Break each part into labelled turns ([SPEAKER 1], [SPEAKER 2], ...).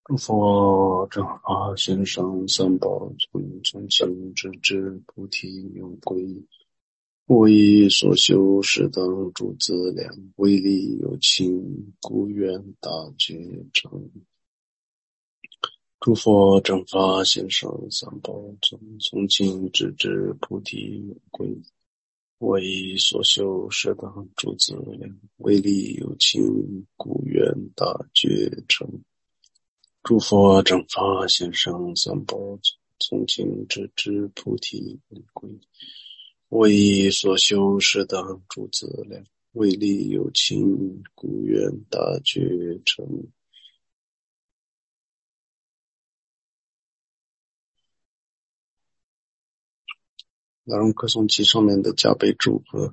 [SPEAKER 1] 佛正法先生三宝从情之至菩提永归，我以所修是等诸资粮，为利有情，故愿大觉成。诸佛正法先生三宝从情之至菩提永归，我以所修是等诸资粮，为利有情，故愿大觉成。诸佛正法先生三宝从情之至菩提永归，我以所修是等诸资粮，为利有情，故愿大觉成。那种歌颂集上面的加倍祝和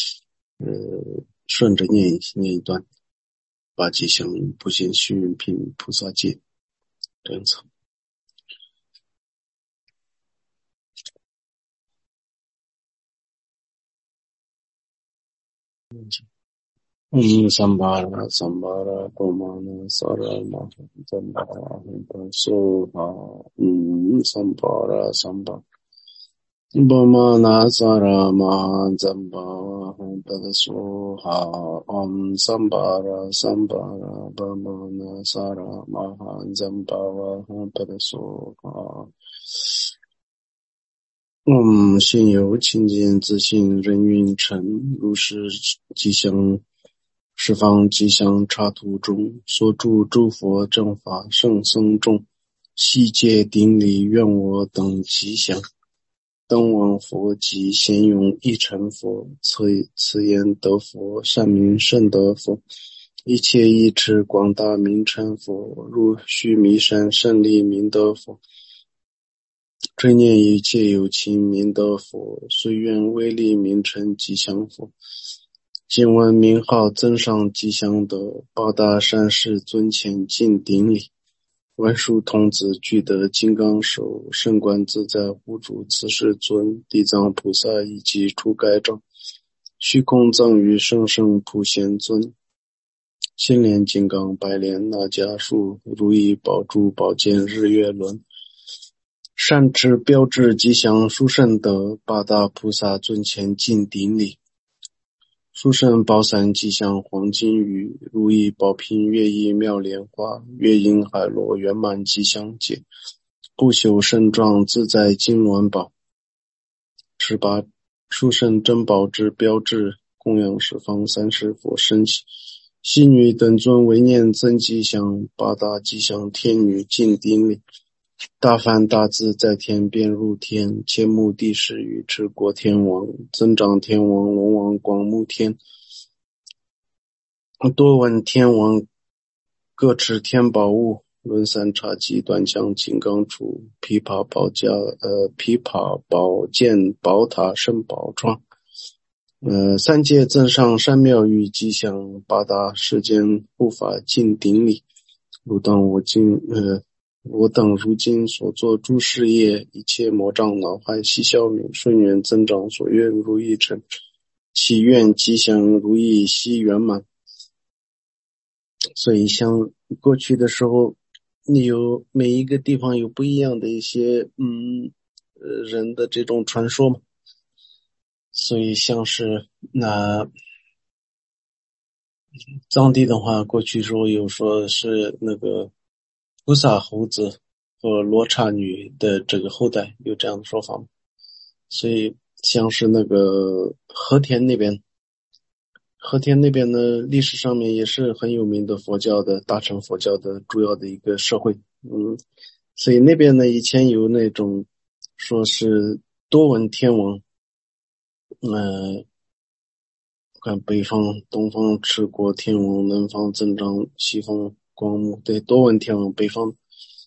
[SPEAKER 1] 顺着念一段，把吉祥普贤须臾品菩萨戒这样子。三巴拉波玛那萨拉玛哈赞巴拉亨巴梭哈三巴拉波玛那萨拉玛哈赞巴拉亨巴梭哈三巴拉波玛那萨拉玛哈赞巴拉亨巴梭哈心有清净自信人云尘，如是吉祥十方吉祥刹土中，所住诸佛正法圣僧众，悉皆顶礼愿我等吉祥。当往佛及贤勇一成佛，此言得佛，善名甚得佛。一切一持广大名称佛，入须弥山胜利名得佛。追念一切有情名得佛，虽愿威力名称吉祥佛。今闻名号增上吉祥德，八大善士尊前敬顶礼。文殊童子具得金刚手，圣观自在护主慈世尊。地藏菩萨以及诸盖障，虚空藏于圣圣普贤尊。心莲金刚白莲那迦树，如意宝珠宝剑日月轮。善持标志吉祥殊胜德，八大菩萨尊前敬顶礼。殊胜宝伞吉祥黄金雨，如意宝瓶月意妙莲花，月影海螺圆满吉祥解，不朽圣状自在金銮宝。持八殊胜珍宝之标志，供养十方三世佛身起。悉女等尊唯念增吉祥，八大吉祥天女敬顶礼。大梵大自在天遍入天，千目地势与持国天王，增长天王龙王广目天，多闻天王各持天宝物，轮三叉戟短枪金刚杵，琵琶宝剑宝塔圣宝幢。三界增上山庙宇吉祥，八大世间护法敬顶礼。我等如今所做诸事业，一切魔障恼害悉消泯，顺缘增长，所愿如意成，祈愿吉祥如意悉圆满。所以像过去的时候，你有每一个地方有不一样的一些人的这种传说嘛。所以像是藏地的话，过去时候有说是那个菩萨猴子和罗刹女的这个后代，有这样的说法吗？所以像是那个和田那边呢，历史上面也是很有名的佛教的大乘佛教的主要的一个社会。所以那边呢以前有那种说是多闻天王，看北方东方持国天王，南方增长，西方光目，对，多闻天王。北方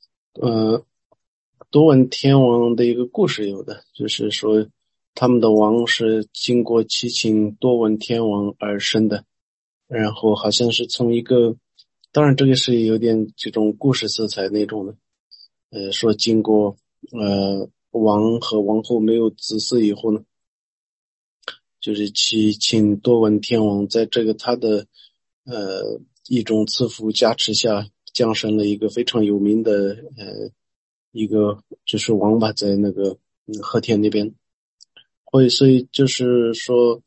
[SPEAKER 1] 多闻天王的一个故事有的，就是说他们的王是经过七情多闻天王而生的，然后好像是从一个，当然这个是有点这种故事色彩那种的，说经过王和王后没有子嗣以后呢，就是七情多闻天王在这个他的一种赐福加持下， 降生了一个非常有名的一个就是王吧，在那个和田那边。所以就是说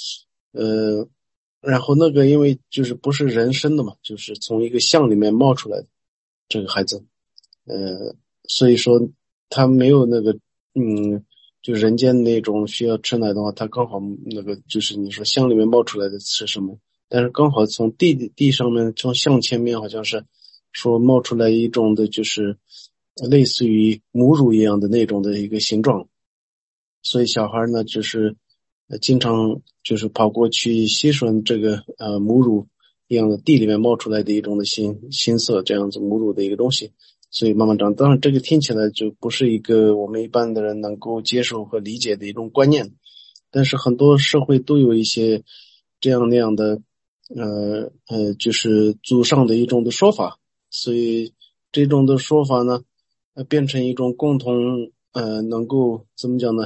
[SPEAKER 1] 然后那个因为就是不是人生的嘛，就是从一个象里面冒出来的这个孩子，所以说他没有那个就人间那种需要吃奶的话，他刚好那个就是你说象里面冒出来的是什么？但是刚好从地上面，从象前面好像是说冒出来一种的，就是类似于母乳一样的那种的一个形状，所以小孩呢就是经常就是跑过去吸吮这个母乳一样的地里面冒出来的一种的新色这样子母乳的一个东西，所以慢慢长。当然这个听起来就不是一个我们一般的人能够接受和理解的一种观念，但是很多社会都有一些这样那样的就是祖上的一种的说法，所以这种的说法呢变成一种共同能够怎么讲呢，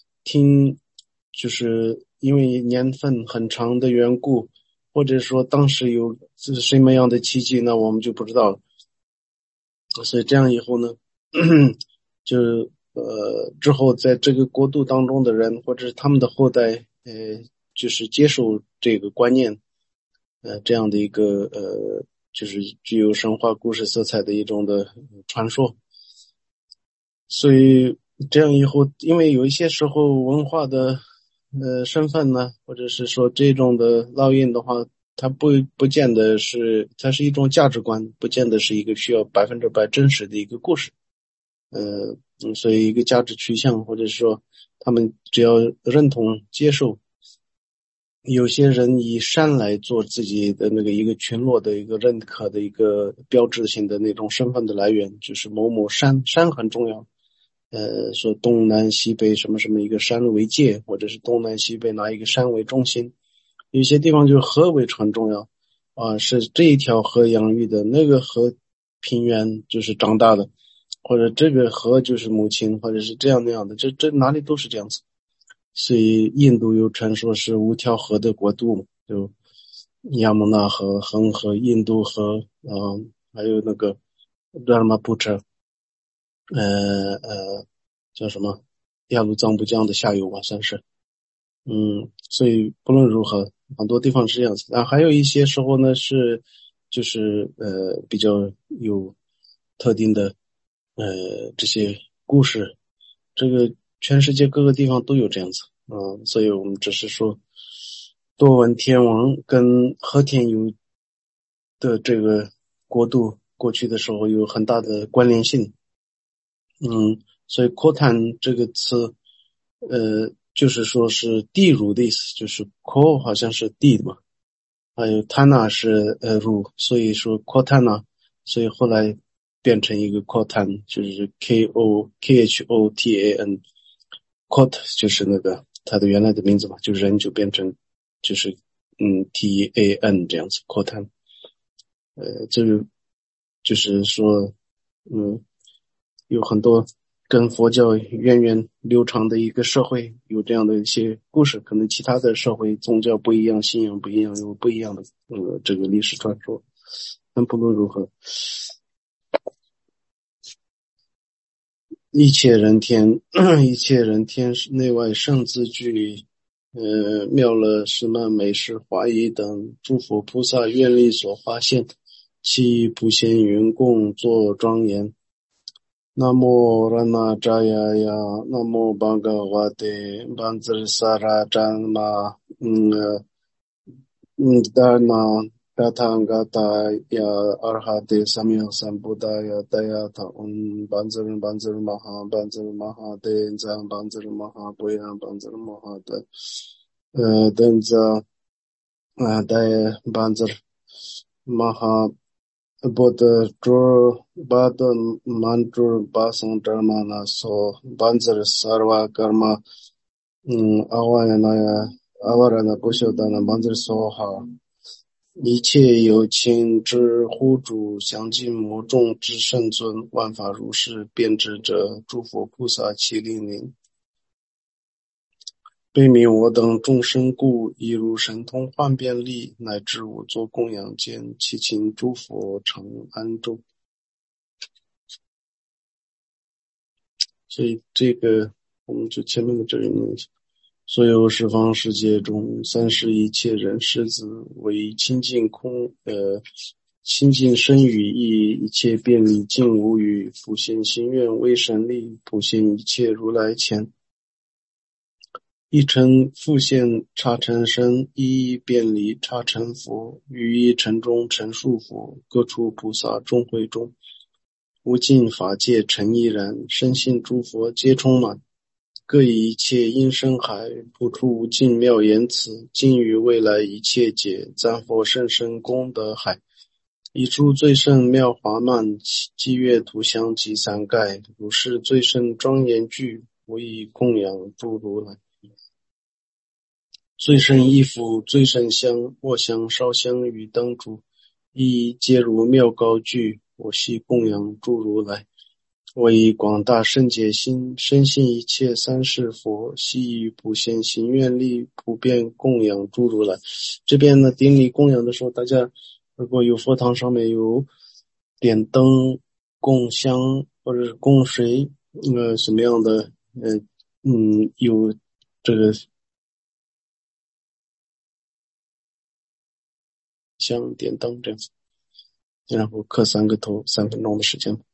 [SPEAKER 1] 就是因为年份很长的缘故，或者说当时有是什么样的奇迹呢，我们就不知道了。所以这样以后呢就之后在这个国度当中的人或者是他们的后代就是接受这个观念这样的一个就是具有神话故事色彩的一种的传说。所以这样以后，因为有一些时候文化的身份呢，或者是说这种的烙印的话，它不见得是，它是一种价值观，不见得是一个需要100%真实的一个故事。所以一个价值取向，或者说他们只要认同接受，有些人以山来做自己的那个一个群落的一个认可的一个标志性的那种身份的来源，就是某某山，山很重要。说东南西北什么什么一个山为界，或者是东南西北拿一个山为中心。有些地方就是河为很重要是这一条河养育的，那个河平原就是长大的，或者这个河就是母亲，或者是这样那样的，这哪里都是这样子。所以印度有传说是无条河的国度，就亚穆纳河、恒河、印度河，还有那个拉玛普车，叫什么雅鲁藏布江的下游吧，算是。所以不论如何，很多地方是这样子。还有一些时候呢就是比较有特定的这些故事，这个全世界各个地方都有这样子。所以我们只是说多闻天王跟和田有的这个国度过去的时候有很大的关联性。所以阔坦这个词就是说是地乳的意思，就是阔好像是地的嘛，还有坦纳是乳，所以说阔坦纳，所以后来变成一个阔坦，就是 KHOTAN， Kot 就是那个他的原来的名字嘛，就人就变成就是TAN 这样子扩坦。这个就是说有很多跟佛教源远流长的一个社会有这样的一些故事，可能其他的社会宗教不一样，信仰不一样，有不一样的这个历史传说。但不论如何，一切人天一切人天内外圣自具妙乐十曼美事华严等诸佛菩萨愿力所发现，其普贤云供作庄严。南无拉那扎呀呀，南无巴嘎瓦德班智萨拉占玛达那达唐嘎达呀阿哈德萨米尔三布达呀达呀塔班智玛哈班智玛哈德赞班智玛哈布呀班智玛哈德等赞达呀班智玛哈Both Jor Bad Mantur Basang Dharmana So Banzar Sarva Karma Avarana Pushodana Banzar Soha 一切有情之护主详尽魔众之圣尊万法如是遍知者诸佛菩萨其令令悲悯我等众生故，亦如神通幻变力，乃至我作供养间，祈请诸佛常安住。所以这个我们就前面的这里面，所有十方世界中，三世一切人世子，为清净清净身语意，一切便利尽无余，普现心愿为神力，普现一切如来前。一尘复现刹尘身，一一遍离刹尘佛，于一尘中陈数佛，各处菩萨众会中，无尽法界尘亦然，深信诸佛皆充满，各以一切音声海，普出无尽妙言辞，今与未来一切解，赞佛甚深功德海，以诸最胜妙华曼，积月图香及三盖，如是最胜庄严具，我以供养诸如来。最胜衣服，最胜香，卧香烧香与灯烛，一皆如妙高具，我悉供养诸如来。我以广大圣解心，深信一切三世佛，悉以普现行愿力，普遍供养诸如来。这边呢，典礼供养的时候，大家如果有佛堂上面有点灯、供香或者是供水，什么样的，有这个香点灯这样子，然后磕3个头，3分钟的时间。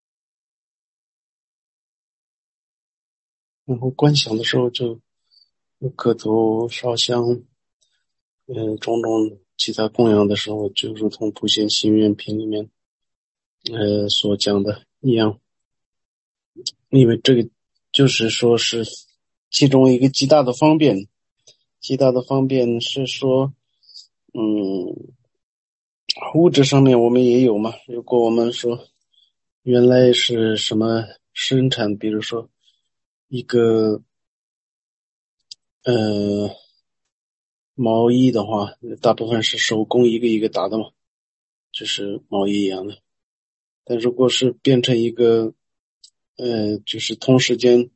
[SPEAKER 1] 然后观想的时候就磕头烧香，种种其他供养的时候，就如同普贤行愿品里面所讲的一样，因为这个就是说是其中一个极大的方便。极大的方便是说，物质上面我们也有嘛。如果我们说原来是什么生产，比如说一个毛衣的话，大部分是手工一个一个打的嘛，就是毛衣一样的。但如果是变成一个就是同时间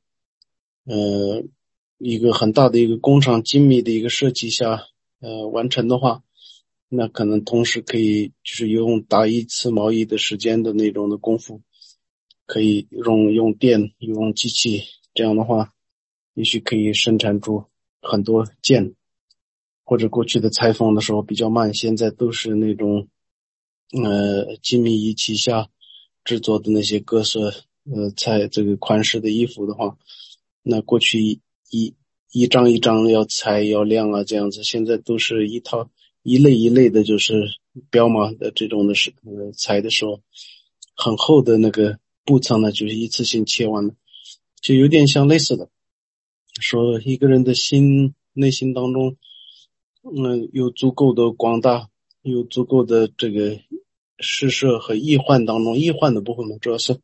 [SPEAKER 1] 一个很大的一个工厂精密的一个设计下完成的话，那可能同时可以就是用打一次毛衣的时间的那种的功夫，可以用电用机器，这样的话也许可以生产出很多件。或者过去的裁缝的时候比较慢，现在都是那种精密仪器下制作的那些各色这个款式的衣服的话，那过去一张一张要裁要量啊这样子，现在都是一套一类一类的，就是标码的这种的裁的时候，很厚的那个布层呢，就是一次性切完的，就有点像类似的，说一个人的内心当中有足够的广大，有足够的这个施舍和易患当中，易患的部分嘛，主要是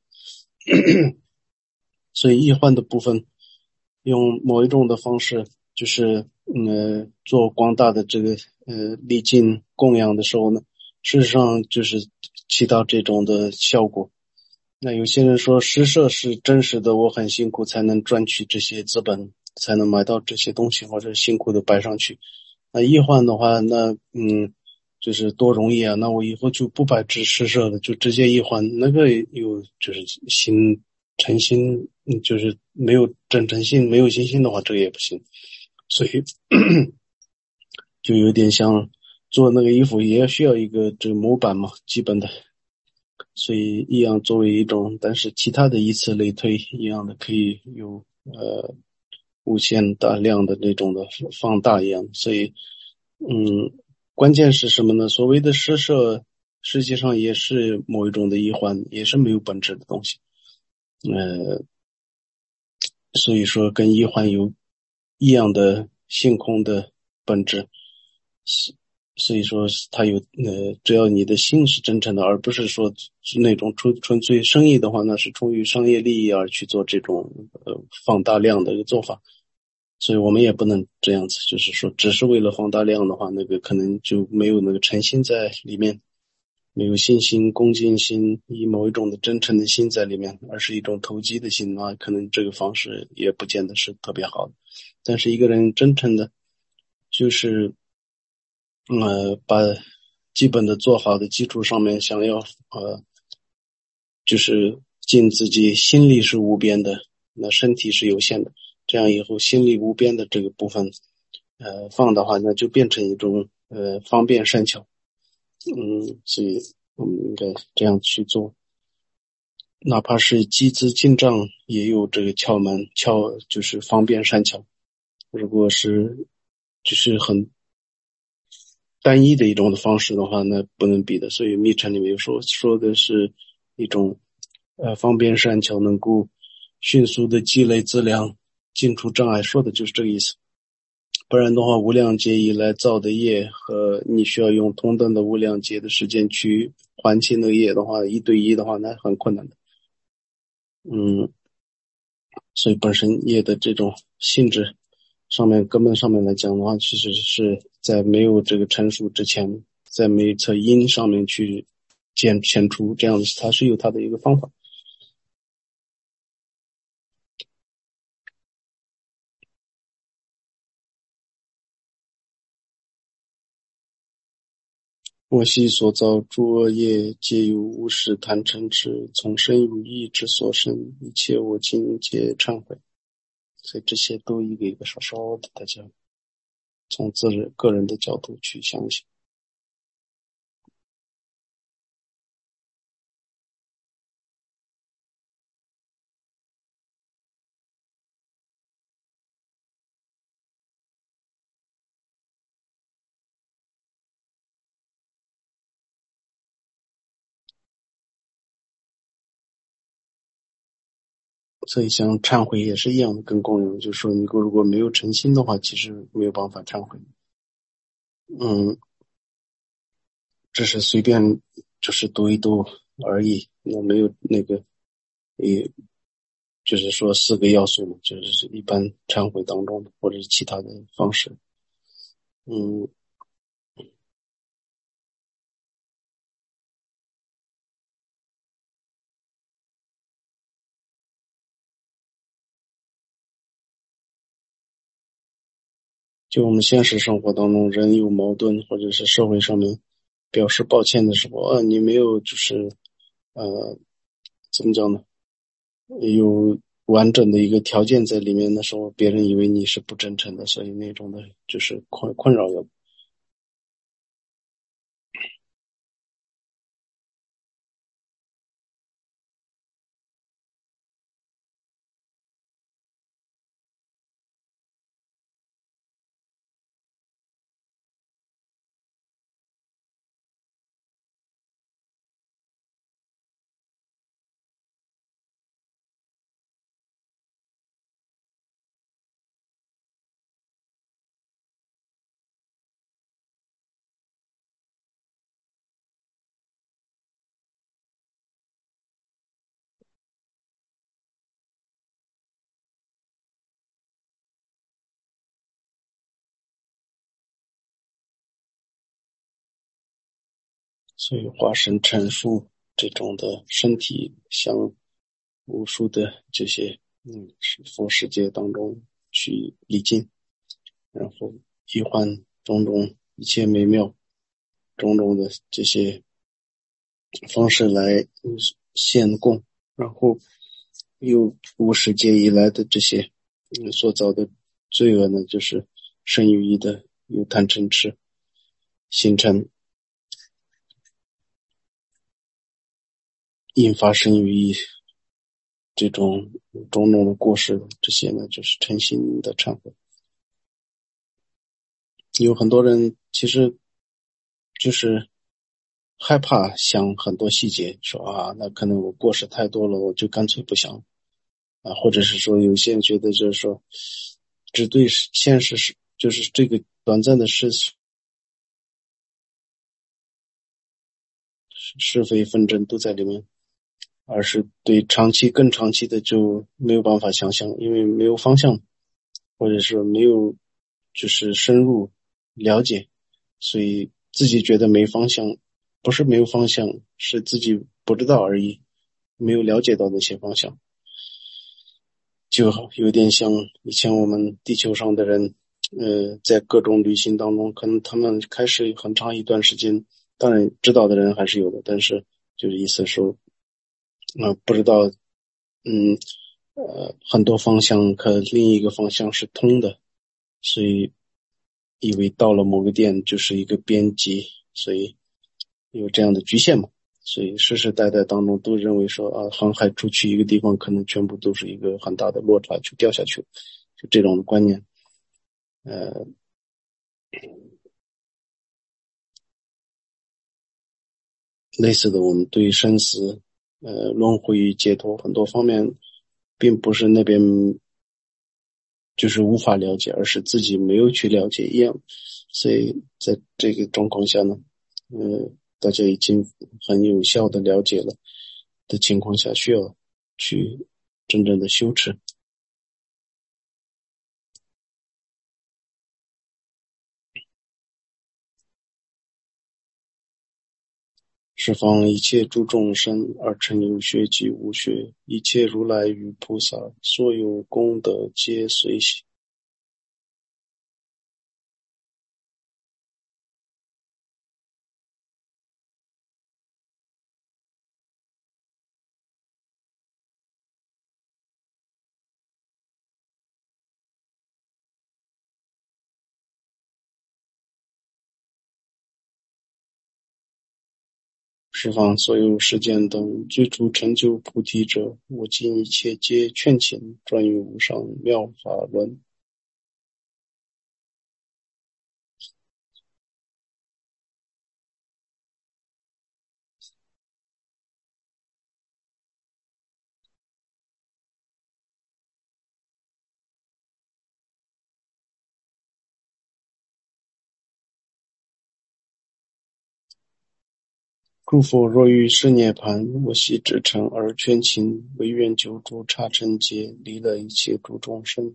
[SPEAKER 1] 所以易患的部分用某一种的方式，就是做广大的这个礼敬供养的时候呢，事实上就是起到这种的效果。那有些人说施舍是真实的，我很辛苦才能赚取这些资本，才能买到这些东西，或者辛苦的摆上去。那易患的话，那就是多容易啊！那我以后就不摆施舍了，就直接易患。那个有就是诚心，就是没有真诚心、没有信心的话，这个也不行。所以就有点像做那个衣服，也需要一个这个模板嘛，基本的。所以一样作为一种，但是其他的以此类推一样的可以有无限大量的那种的放大一样。所以关键是什么呢？所谓的施舍实际上也是某一种的一环，也是没有本质的东西。所以说跟一环有一样的性空的本质。所以说它有只要你的心是真诚的，而不是说是那种纯粹生意的话，那是出于商业利益而去做这种放大量的一个做法。所以我们也不能这样子，就是说只是为了放大量的话，那个可能就没有那个诚心在里面，没有信心恭敬心，以某一种的真诚的心在里面，而是一种投机的心啊，可能这个方式也不见得是特别好的。但是一个人真诚的就是把基本的做好的基础上面想要就是尽自己心力是无边的，那身体是有限的，这样以后心力无边的这个部分放的话，那就变成一种方便善巧。所以我们应该这样去做，哪怕是积资进账也有这个窍就是方便善巧。如果是就是很单一的一种的方式的话，那不能比的。所以密禅里面说的是一种方便善巧，能够迅速的积累资粮，尽除障碍，说的就是这个意思。不然的话，无量劫以来造的业和你需要用同等的无量劫的时间去还清那个业的话，一对一的话，那很困难的。所以本身业的这种性质上面根本上面来讲的话，其实是在没有这个成熟之前，在每一侧因上面去显出这样的，它是有它的一个方法。我昔所造诸恶业，皆由无始贪嗔痴，从身语意之所生，一切我今皆忏悔。所以这些都一个一个稍稍的，大家从个人的角度去想一想。 所以像忏悔也是一样的，跟供养，就是说你如果没有诚心的话，其实没有办法忏悔。这是随便就是读一读而已，我没有那个，也就是说4个要素嘛，就是一般忏悔当中的或者是其他的方式。嗯，就我们现实生活当中，人有矛盾或者是社会上面表示抱歉的时候，你没有就是怎么讲呢？有完整的一个条件在里面的时候，别人以为你是不真诚的，所以那种的就是困扰的。所以化身陈述这种的身体向无数的这些佛世界当中去历尽，然后替换种种一切美妙种种的这些方式来献供，然后有无始劫以来的这些所造的罪恶呢，就是身语意的有贪嗔痴形成引发身语意这种种种的过失，这些呢就是诚心的忏悔。有很多人其实就是害怕想很多细节，说那可能我过失太多了，我就干脆不想或者是说有些人觉得就是说只对现实是就是这个短暂的是非纷争都在里面，而是对更长期的就没有办法想象，因为没有方向，或者是没有就是深入了解，所以自己觉得没方向，不是没有方向，是自己不知道而已，没有了解到那些方向。就有点像以前我们地球上的人，在各种旅行当中，可能他们开始很长一段时间，当然知道的人还是有的，但是就是意思说，不知道，嗯，很多方向和另一个方向是通的，所以以为到了某个点就是一个边际，所以有这样的局限嘛。所以世世代代当中都认为说航海出去一个地方可能全部都是一个很大的落差，就掉下去，就这种观念。呃，类似的我们对生死、轮回与解脱很多方面，并不是那边就是无法了解，而是自己没有去了解一样。所以在这个状况下呢，大家已经很有效的了解了的情况下，需要去真正的修持。十方一切诸众生，而成有学及无学，一切如来与菩萨，所有功德皆随喜。十方所有世间等最初成就菩提者，我今一切皆劝请，专于无上妙法轮。 诸佛若欲是涅盘，我悉至诚而劝请，唯愿救助刹尘劫，离了一切诸众生。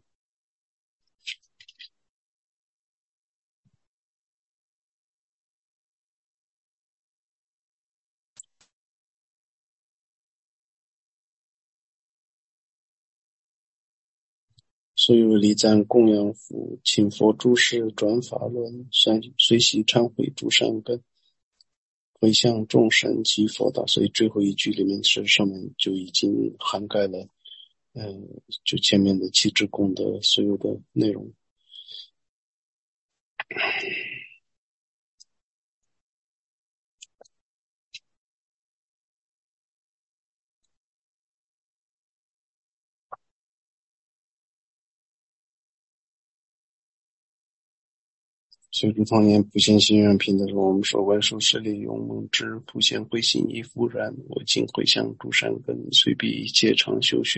[SPEAKER 1] 所有礼赞供养佛，请佛诸事转法轮，随喜忏悔诸善根，回向众生及佛道。所以最后一句里面是上面就已经涵盖了就前面的七支供的所有的内容。所以如同念普贤行愿品的时候，我们说万寿舍利勇猛之，普贤慧心亦复然，我今回向诸善根，随彼一切常修学。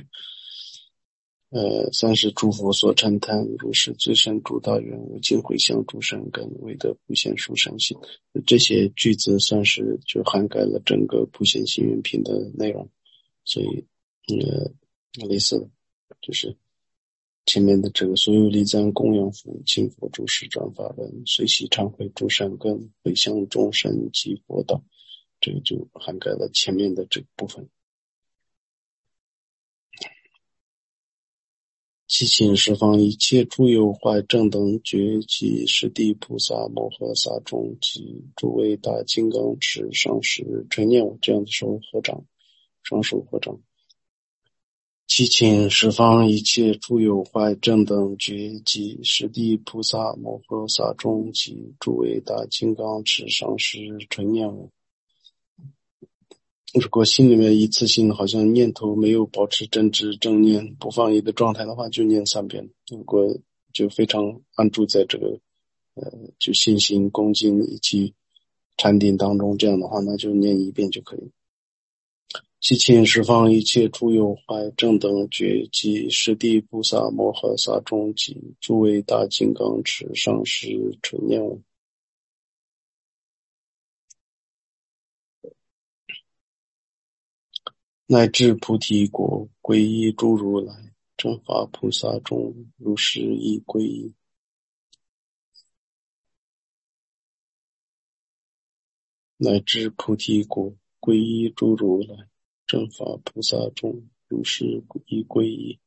[SPEAKER 1] 三是诸佛所称叹，如是最胜诸大愿，我今回向诸善根，为得普贤殊胜行。这些句子算是就涵盖了整个普贤行愿品的内容。所以类似的就是前面的这个所有礼赞供养佛，请佛诸事转法轮，随喜忏悔诸善根，回向众生及佛道，这个就涵盖了前面的这个部分。祈请十方一切诸有坏正等觉及十地菩萨摩诃萨众及诸位大金刚持上师垂念我，这样的时候合掌，双手合掌。祈请十方一切诸有坏正等觉及十地菩萨摩诃萨众及诸位大金刚持上师垂念我。如果心里面一次性好像念头没有保持正知正念不放逸的状态的话，就念3遍。如果就非常安住在这个就信心恭敬以及禅定当中，这样的话那就念1遍就可以。祈请十方一切诸有坏正等觉及十地菩萨摩诃萨众及诸位大金刚持上师垂念我。乃至菩提果，皈依诸如来正法菩萨众，如是亦皈依。乃至菩提果，皈依诸如来正法菩萨众，如是亦皈依。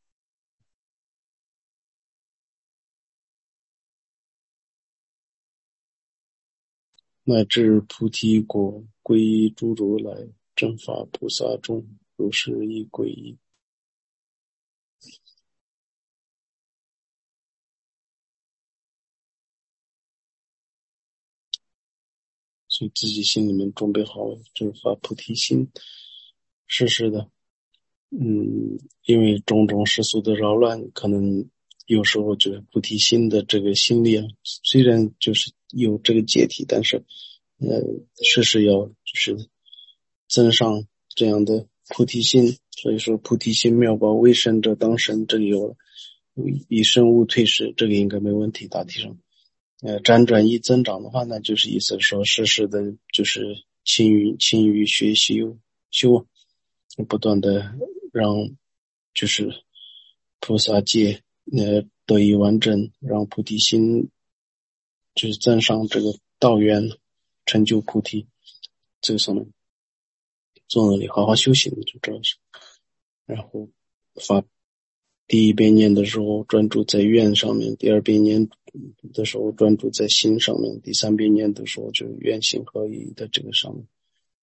[SPEAKER 1] 乃至菩提果，皈依诸如来正法菩萨众，如是亦皈依。所以自己心里面准备好就发菩提心，时时的因为种种世俗的扰乱，可能有时候就是菩提心的这个心力啊，虽然就是有这个解体，但是时时要就是增上这样的菩提心。所以说菩提心妙宝为生者当生，这里有了以身勿退失，这个应该没问题。大体上辗转一增长的话呢，就是意思说时时的就是勤于学习修，不断的让就是菩萨戒得以完整，让菩提心就是增上这个道缘，成就菩提。这个上面坐那里好好修行就主要是，然后第一遍念的时候专注在愿上面，第二遍念的时候专注在心上面，第三遍念的时候就愿心合一的这个上面。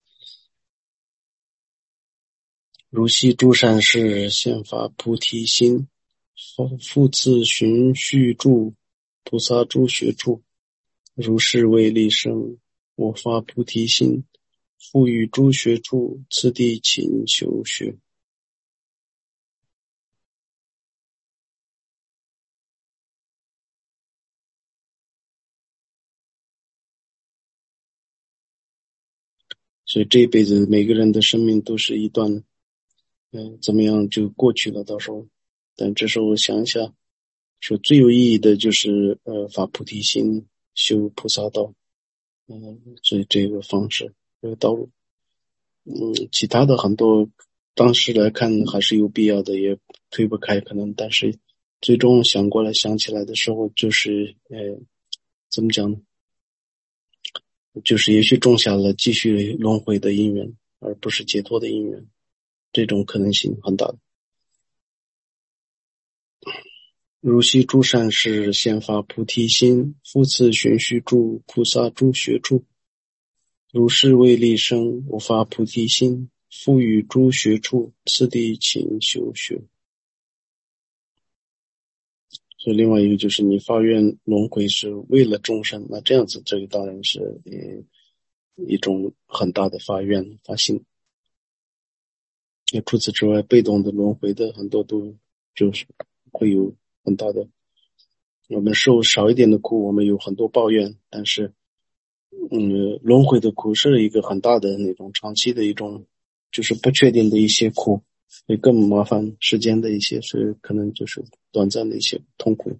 [SPEAKER 1] 如悉诸善事现发菩提心，复次循序住菩萨诸学处，如是为利生，我发菩提心，复于诸学处，次第勤修学。所以这一辈子每个人的生命都是一段怎么样就过去了，到时候但这时候想一下，说最有意义的就是发菩提心，修菩萨道，所以这个方式这个道路其他的很多当时来看还是有必要的，也推不开可能，但是最终想过来想起来的时候，就是怎么讲呢？就是也许种下了继续轮回的因缘，而不是解脱的因缘，这种可能性很大的。如昔诸善士先发菩提心，复次循序诸菩萨诸学处。如是为利生，我发菩提心，复与诸学处，次第勤修学。所以另外一个就是你发愿轮回是为了众生，那这样子这个当然是一种很大的发愿发心。除此之外，被动的轮回的很多都就是会有很大的，我们受少一点的苦，我们有很多抱怨，但是轮回的苦是一个很大的那种长期的一种就是不确定的一些苦，会更麻烦，时间的一些是可能就是短暂的一些痛苦。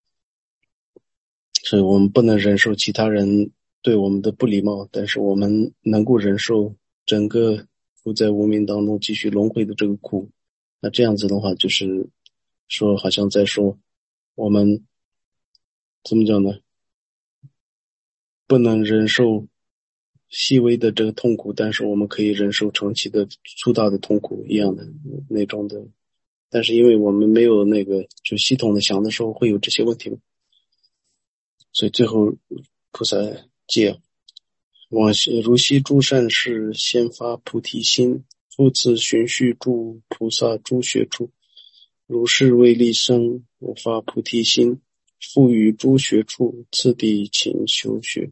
[SPEAKER 1] 所以我们不能忍受其他人对我们的不礼貌，但是我们能够忍受整个不在无明当中继续轮回的这个苦。那这样子的话，就是说好像在说我们怎么讲呢？不能忍受细微的这个痛苦，但是我们可以忍受长期的粗大的痛苦一样的那种的。但是因为我们没有那个就系统的想的时候会有这些问题，所以最后菩萨戒如昔诸善士先发菩提心，复次循序诸菩萨诸学处。如是为利生，我发菩提心，复与诸学处，次第勤修学。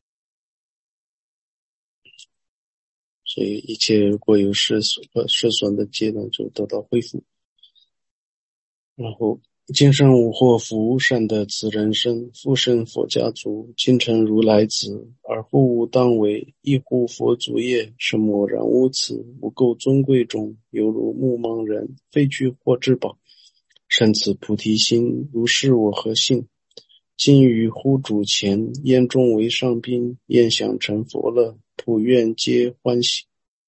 [SPEAKER 1] 所以一切过有失损的阶段就得到恢复。然后今生无祸福，善得此人身，复生佛家族，今成如来子，而护无当为，亦护佛祖业，是默然无此，无垢尊贵中，犹如目盲人，非具获至宝。生此菩提心，如是我何幸？今于乎主前，焉中为上宾，宴享成佛乐，普愿皆欢喜。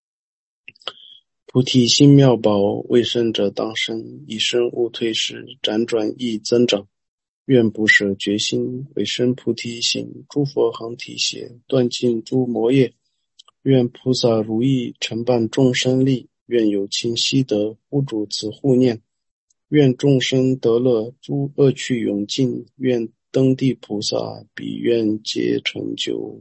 [SPEAKER 1] 菩提心妙宝，未生者当生，一生勿退失，辗转亦增长。愿不舍决心，为生菩提心，诸佛恒提携，断尽诸魔业。愿菩萨如意，承办众生利。愿有情悉得，护主此护念。愿众生得乐，诸恶趣永尽。愿登地菩萨，彼愿皆成就。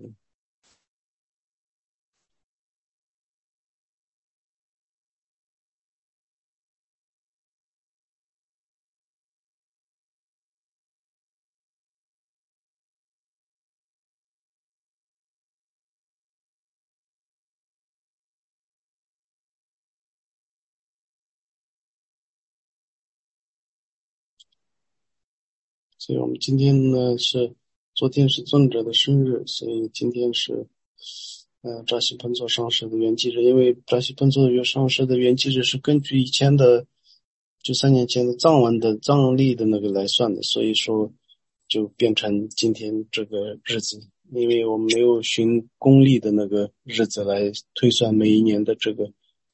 [SPEAKER 1] 所以我们今天呢昨天是尊者的生日，所以今天是扎西喷座上师的圆寂日。因为扎西喷座上师的圆寂日是根据以前的就3年前的藏文的藏历的那个来算的，所以说就变成今天这个日子。因为我们没有循公历的那个日子来推算每一年的这个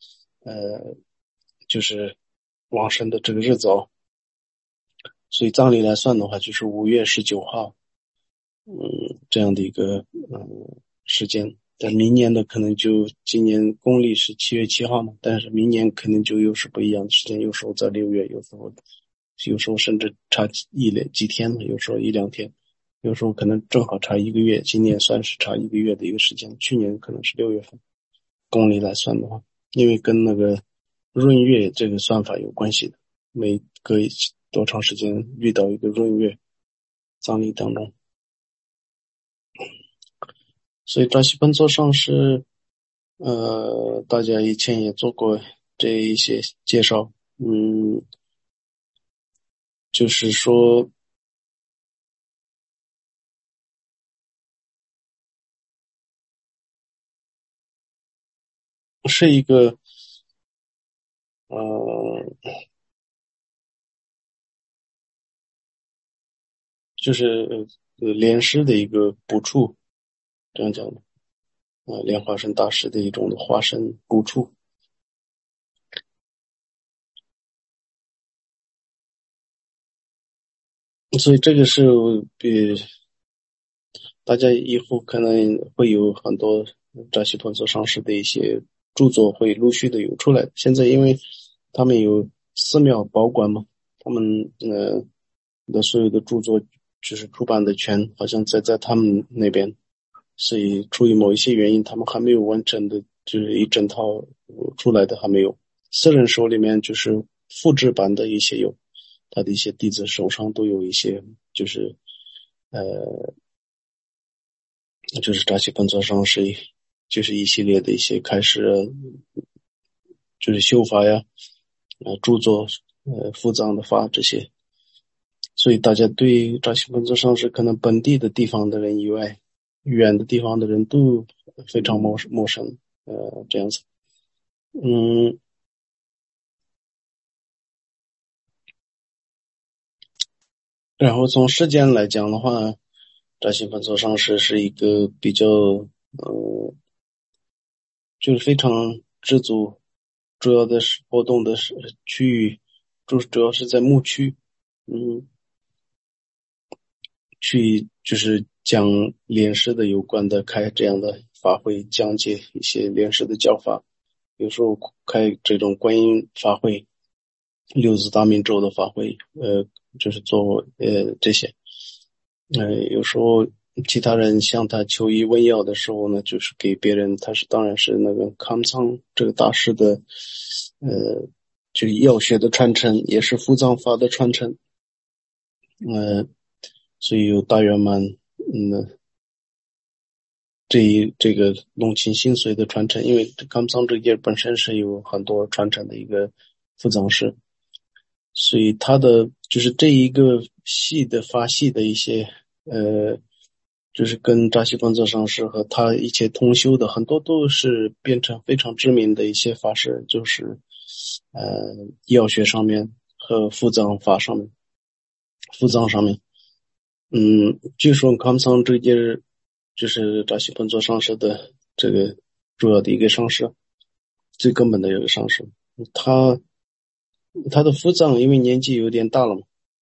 [SPEAKER 1] 就是往生的这个日子哦。所以藏历来算的话，就是5月19号，这样的一个时间。但明年的可能就今年公历是7月7号嘛，但是明年可能就又是不一样的时间，有时候在6月，有时候甚至差几天，有时候1-2天，有时候可能正好差1个月。今年算是差1个月的一个时间，去年可能是6月份，公历来算的话，因为跟那个闰月这个算法有关系的，每隔多长时间遇到一个闰月，藏历当中。所以扎西奔座上师大家以前也做过这一些介绍，就是说是一个就是莲师的一个补处，这样讲的。 莲花生大师的一种的化身入处。所以这个是大家以后可能会有很多扎西陀罗上师的一些著作会陆续的有出来。现在因为他们有寺庙保管嘛，他们的所有的著作就是出版的权好像在他们那边，所以出于某一些原因他们还没有完整的就是一整套出来的还没有。私人手里面就是复制版的一些有，他的一些弟子手上都有一些就是就是扎西本座上是就是一系列的一些开始就是修法呀著作复藏的法这些，所以大家对扎西本座上是可能本地的地方的人以外远的地方的人都非常陌生这样子。然后从时间来讲的话，扎西本座上是一个比较就是非常知足，主要的是活动的是区域主要是在牧区去就是讲莲师的有关的开这样的法会，讲解一些莲师的教法，有时候开这种观音法会，六字大明咒的法会就是做这些有时候其他人向他求医问药的时候呢，就是给别人，他是当然是那个康仓这个大师的就是药学的传承，也是复藏法的传承所以有大圆满这个龙情心髓的传承，因为康藏这页本身是有很多传承的一个复藏师，所以他的就是这一个系的法系的一些就是跟扎西本座上师和他一切同修的很多都是变成非常知名的一些法师，就是药学上面和复藏法上面复藏上面据说康桑这些就是扎西本座上师的这个主要的一个上师，最根本的一个上师。他的父藏因为年纪有点大了嘛，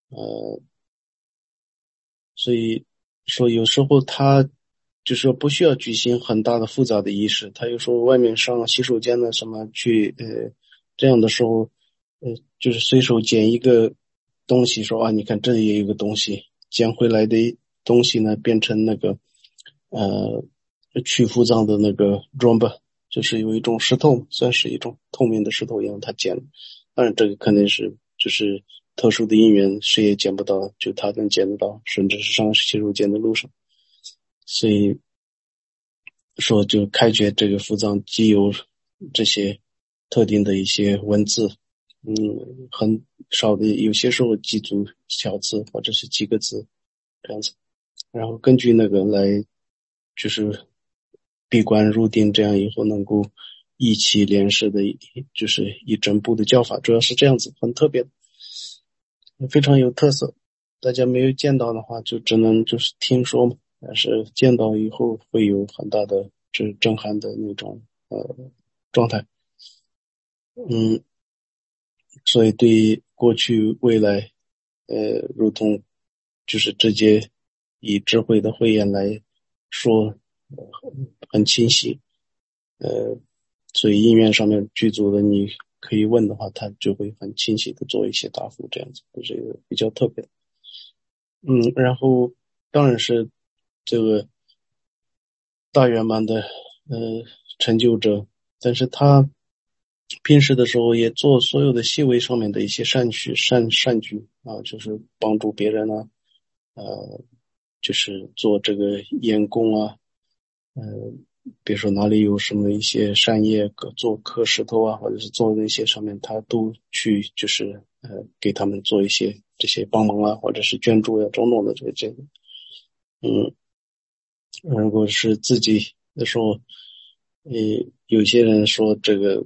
[SPEAKER 1] 所以说有时候他就是说不需要举行很大的复杂的仪式，他有时候外面上洗手间的什么去这样的时候就是随手捡一个东西说啊，你看这里也有个东西，捡回来的东西呢变成那个去复藏的那个 romba， 就是有一种石头，算是一种透明的石头一样，他捡了。当然这个肯定是就是特殊的因缘，谁也捡不到，就他能捡得到，甚至是上洗手间的路上。所以说就开掘这个复藏既有这些特定的一些文字很少的，有些时候几组小字或者是几个字这样子，然后根据那个来就是闭关入定，这样以后能够一起连诗的就是一整部的教法，主要是这样子，很特别，非常有特色。大家没有见到的话就只能就是听说嘛，但是见到以后会有很大的震撼的那种状态。所以对过去未来如同就是直接以智慧的慧眼来说很清晰所以因缘上面具足的你可以问的话，他就会很清晰的做一些答复，这样子这个比较特别。然后当然是这个大圆满的成就者，但是他平时的时候也做所有的细微上面的一些善举啊，就是帮助别人啊，就是做这个员工啊，比如说哪里有什么一些善业，做刻石头啊，或者是做那些上面，他都去就是给他们做一些这些帮忙啊，或者是捐助呀、种种的这个，如果是自己的时候，有些人说这个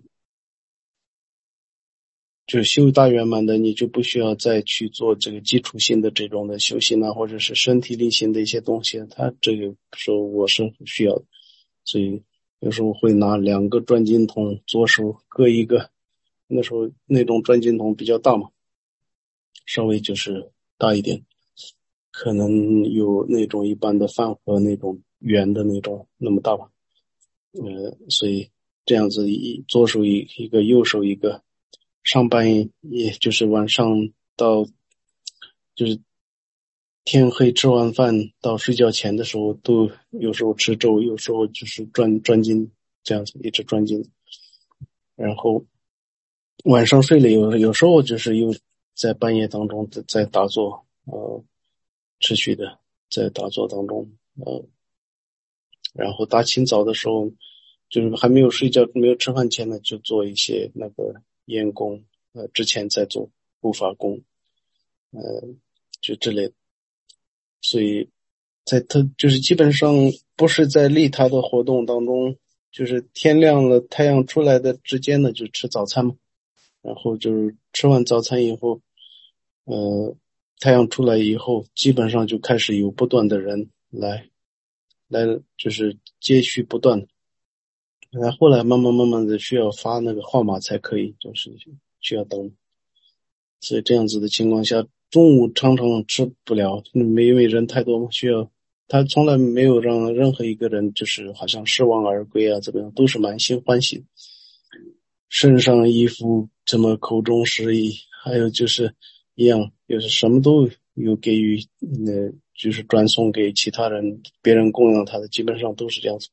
[SPEAKER 1] 就是修大圆满的，你就不需要再去做这个基础性的这种的修行啊，或者是身体力行的一些东西，他这个说我是需要的，所以有时候会拿2个转经筒，左手各一个，那时候那种转经筒比较大嘛，稍微就是大一点，可能有那种一般的饭盒那种圆的那种那么大吧。所以这样子左手一个，右手一个，上半夜也就是晚上到就是天黑吃完饭到睡觉前的时候，都有时候吃粥，有时候就是转经，这样子一直转经。然后晚上睡了有时候就是又在半夜当中在打坐，持续的在打坐当中，然后大清早的时候，就是还没有睡觉没有吃饭前呢，就做一些那个烟功，之前在做护法功，就之类的。所以就是基本上不是在利他的活动当中，就是天亮了太阳出来的之间呢就吃早餐嘛，然后就是吃完早餐以后，太阳出来以后基本上就开始有不断的人来就是接续不断，然后后来慢慢的需要发那个号码才可以，就是需要等。所以这样子的情况下，中午常常吃不了，因为人太多嘛，他从来没有让任何一个人就是好像失望而归啊，怎么样，都是满心欢喜，身上衣服这么口中食衣，还有就是一样，就是什么都有给予，就是转送给其他人，别人供养他的，基本上都是这样子。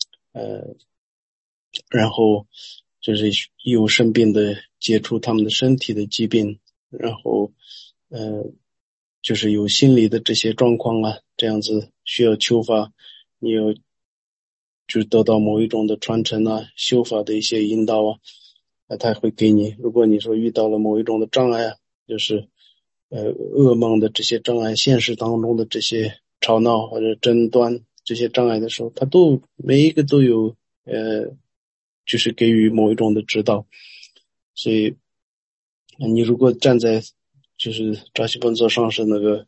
[SPEAKER 1] 然后就是有生病的接触他们的身体的疾病，然后就是有心理的这些状况啊，这样子需要求法，你有就得到某一种的传承啊，修法的一些引导啊，他会给你。如果你说遇到了某一种的障碍啊，就是噩梦的这些障碍，现实当中的这些吵闹或者争端这些障碍的时候，他每一个都有就是给予某一种的指导。所以你如果站在就是扎西本座上是那个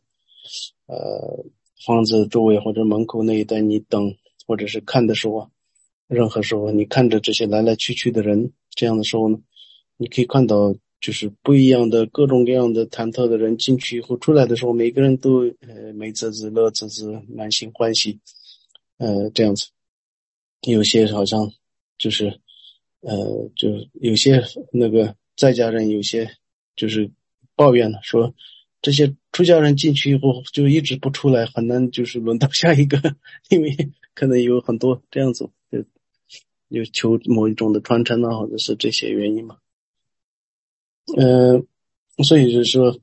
[SPEAKER 1] 房子周围或者门口那一带，你等或者是看的时候啊，任何时候你看着这些来来去去的人，这样的时候呢，你可以看到就是不一样的各种各样的忐忑的人进去以后出来的时候，每个人都美滋滋乐滋滋满心欢喜，这样子。有些好像就是就有些那个在家人有些就是抱怨了，说这些出家人进去以后就一直不出来，很难就是轮到下一个，因为可能有很多这样子有求某一种的传承啊，或者是这些原因嘛。所以就是说，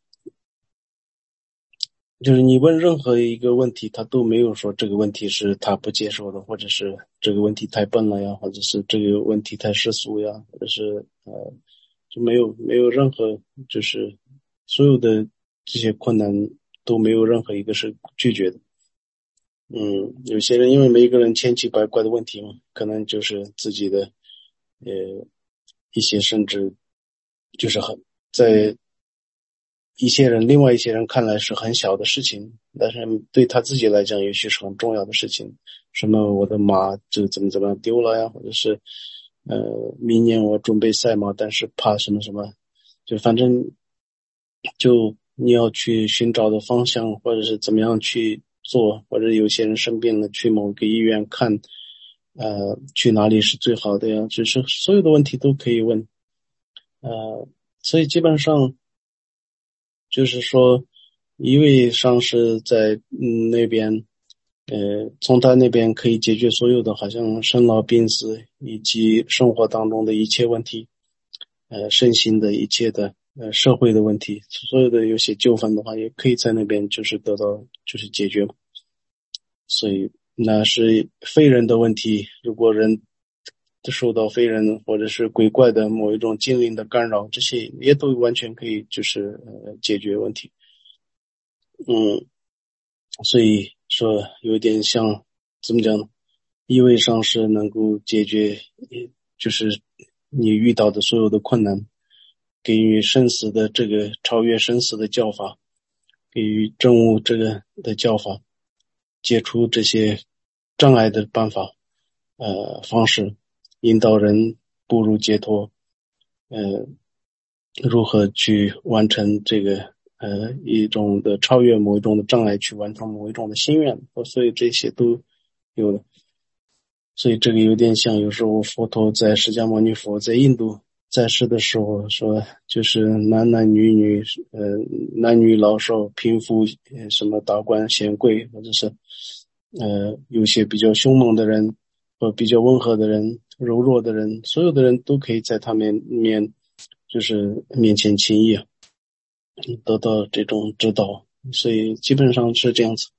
[SPEAKER 1] 就是你问任何一个问题，他都没有说这个问题是他不接受的，或者是这个问题太笨了呀，或者是这个问题太世俗呀，或者是就没有任何就是所有的这些困难都没有任何一个是拒绝的。有些人因为每一个人千奇百怪的问题嘛，可能就是自己的一些甚至就是在另外一些人看来是很小的事情，但是对他自己来讲也许是很重要的事情。什么我的马就怎么样丢了呀，或者是明年我准备赛马，但是怕什么什么，就反正就你要去寻找的方向，或者是怎么样去做，或者有些人生病了去某个医院看，去哪里是最好的呀，就是所有的问题都可以问。所以基本上就是说一位上师在那边从他那边可以解决所有的好像生老病死以及生活当中的一切问题，身心的一切的社会的问题，所有的有些纠纷的话也可以在那边就是得到就是解决。所以那是非人的问题，如果人受到非人或者是鬼怪的某一种精灵的干扰，这些也都完全可以就是解决问题。所以说有点像怎么讲呢，意味上是能够解决就是你遇到的所有的困难，给予生死的这个超越生死的教法，给予证悟这个的教法，解除这些障碍的办法， 方式，引导人步入解脱，如何去完成这个一种的超越某一种的障碍，去完成某一种的心愿，所以这些都有了。所以这个有点像有时候佛陀在释迦牟尼佛在印度在世的时候说，就是男男女女男女老少贫富什么达官显贵，或者是有些比较凶猛的人和比较温和的人，柔弱的人，所有的人都可以在他面就是面前轻易得到这种指导，所以基本上是这样子。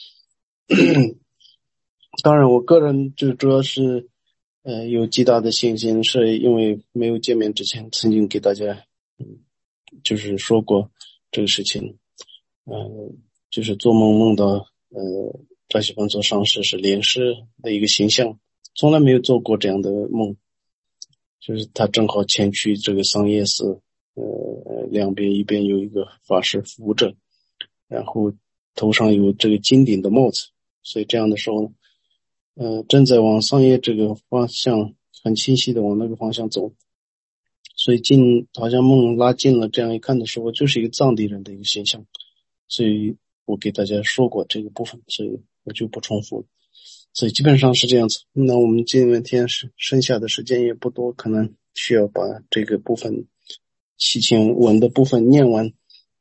[SPEAKER 1] 当然我个人就主要是有极大的信心，是因为没有见面之前曾经给大家就是说过这个事情，就是做梦梦到扎西班做上师是莲师的一个形象，从来没有做过这样的梦，就是他正好前去这个桑叶寺，两边一边有一个法师扶着，然后头上有这个金顶的帽子，所以这样的时候呢，正在往桑叶这个方向很清晰的往那个方向走，所以好像梦拉近了，这样一看的时候就是一个藏地人的一个形象，所以我给大家说过这个部分，所以我就不重复了。所以基本上是这样子。那我们今天剩下的时间也不多，可能需要把这个部分七情文的部分念完。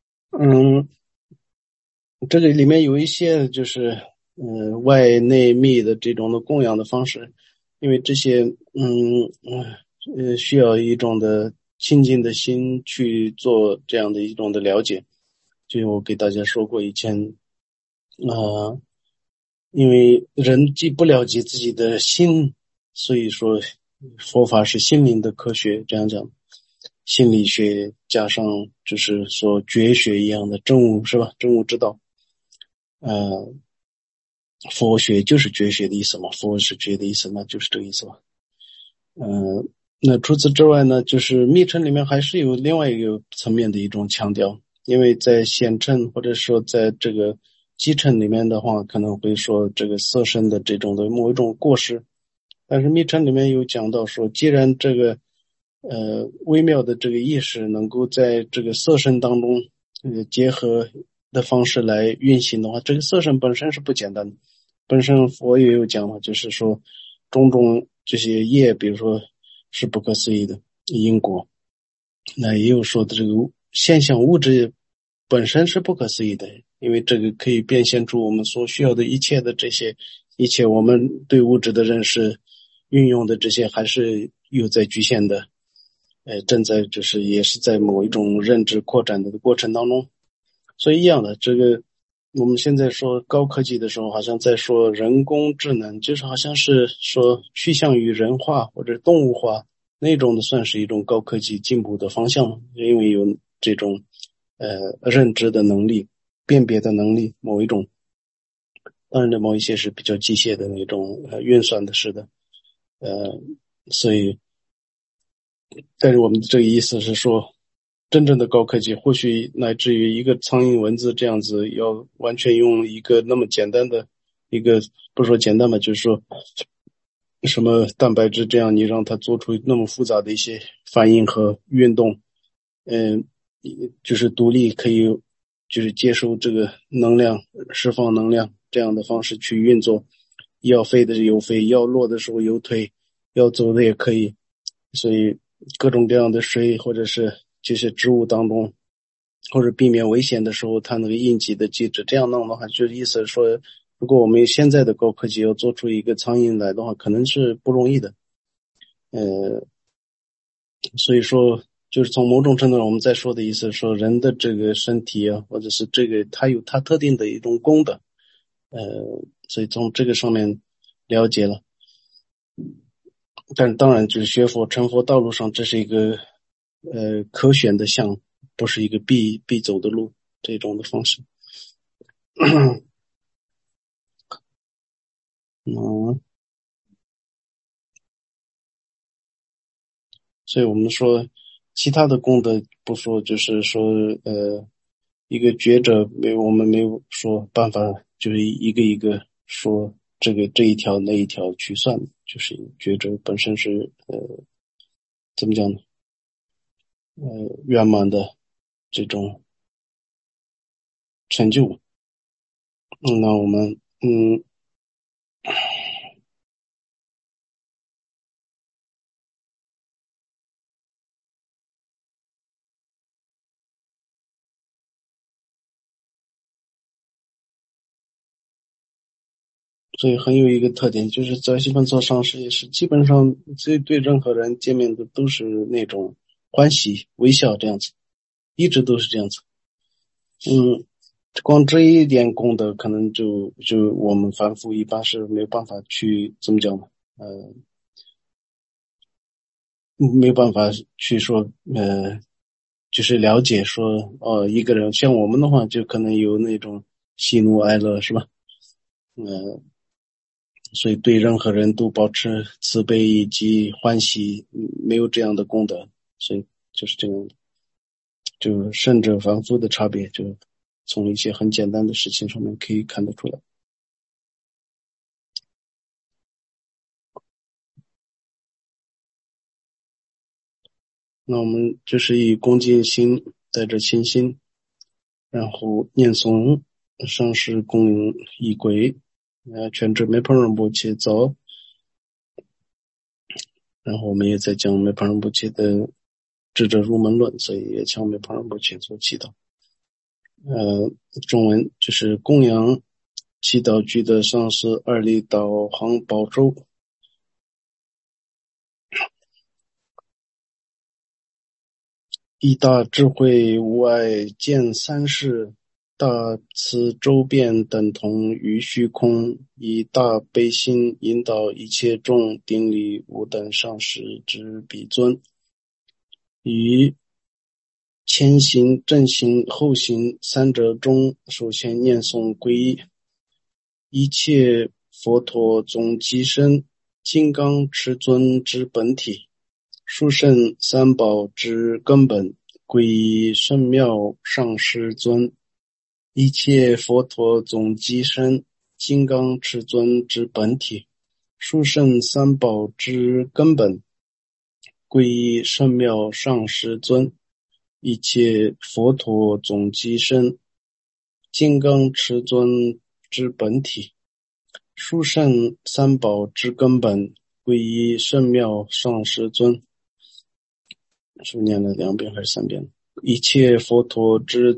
[SPEAKER 1] 这个里面有一些就是外内密的这种的供养的方式，因为这些需要一种的清净的心去做这样的一种的了解。就我给大家说过以前因为人既不了解自己的心，所以说佛法是心灵的科学，这样讲心理学加上就是说觉学一样的真悟，是吧？真悟之道。佛学就是觉学的意思嘛，佛是觉的意思，那就是这个意思吧。那除此之外呢，就是密乘里面还是有另外一个层面的一种强调，因为在显乘或者说在这个基乘里面的话，可能会说这个色身的这种的某一种过失，但是密乘里面有讲到说，既然这个微妙的这个意识能够在这个色身当中结合的方式来运行的话，这个色身本身是不简单的。本身佛也有讲嘛，就是说种种这些业，比如说是不可思议的因果，那也有说的这个现象物质本身是不可思议的，因为这个可以变现出我们所需要的一切的这些一切我们对物质的认识运用的这些还是有在局限的，正在就是也是在某一种认知扩展的过程当中。所以一样的，这个我们现在说高科技的时候，好像在说人工智能，就是好像是说趋向于人化或者动物化那种的，算是一种高科技进步的方向，因为有这种认知的能力、辨别的能力，某一种，当然的某一些是比较机械的那种运算的式的，所以，但是我们这个意思是说，真正的高科技或许乃至于一个苍蝇文字这样子，要完全用一个那么简单的一个，不是说简单吧，就是说什么蛋白质这样，你让它做出那么复杂的一些反应和运动，就是独立可以就是接收这个能量，释放能量这样的方式去运作，要飞的有飞，要落的时候有推，要走的也可以，所以各种各样的水或者是这些植物当中，或者避免危险的时候，它那个应急的机制，这样弄的话，就是意思是说，如果我们现在的高科技要做出一个苍蝇来的话，可能是不容易的。所以说，就是从某种程度上，我们在说的意思是说，人的这个身体啊，或者是这个它有它特定的一种功的，所以从这个上面了解了。但是当然，就是学佛成佛道路上，这是一个可选的项，不是一个必走的路，这种的方式。所以我们说其他的功德不说，就是说一个觉者我们没有说办法，就是一个一个说这一条那一条去算，就是觉着本身是怎么讲呢？圆满的这种成就。那我们所以很有一个特点，就是在西方做上师也是基本上对任何人见面的都是那种欢喜微笑这样子，一直都是这样子。光这一点功德，可能就我们凡夫一般是没有办法去怎么讲呢？没有办法去说就是了解说一个人像我们的话，就可能有那种喜怒哀乐，是吧？所以对任何人都保持慈悲以及欢喜，没有这样的功德，所以就是这样的，就圣者凡夫的差别，就从一些很简单的事情上面可以看得出来。那我们就是以恭敬心带着清心，然后念诵上师供仪轨，全知梅旁仁波切走，然后我们也在讲梅旁仁波切的智者入门论，所以也向梅旁仁波切做祈祷。中文就是供养祈祷具的上师二力导航宝珠，以大智慧无碍见三世，大慈周遍等同于虚空，以大悲心引导一切众顶礼吾等上师之彼尊。于前行、正行、后行三者中，首先念诵皈依，一切佛陀总机身，金刚持尊之本体，殊胜三宝之根本，皈依圣妙上师尊。一切佛陀总机身，金刚持尊之本体，殊胜三宝之根本，皈依圣妙上师尊。一切佛陀总机身，金刚持尊之本体，殊胜三宝之根本，皈依圣妙上师尊。是不是念了2遍还是3遍？一切佛陀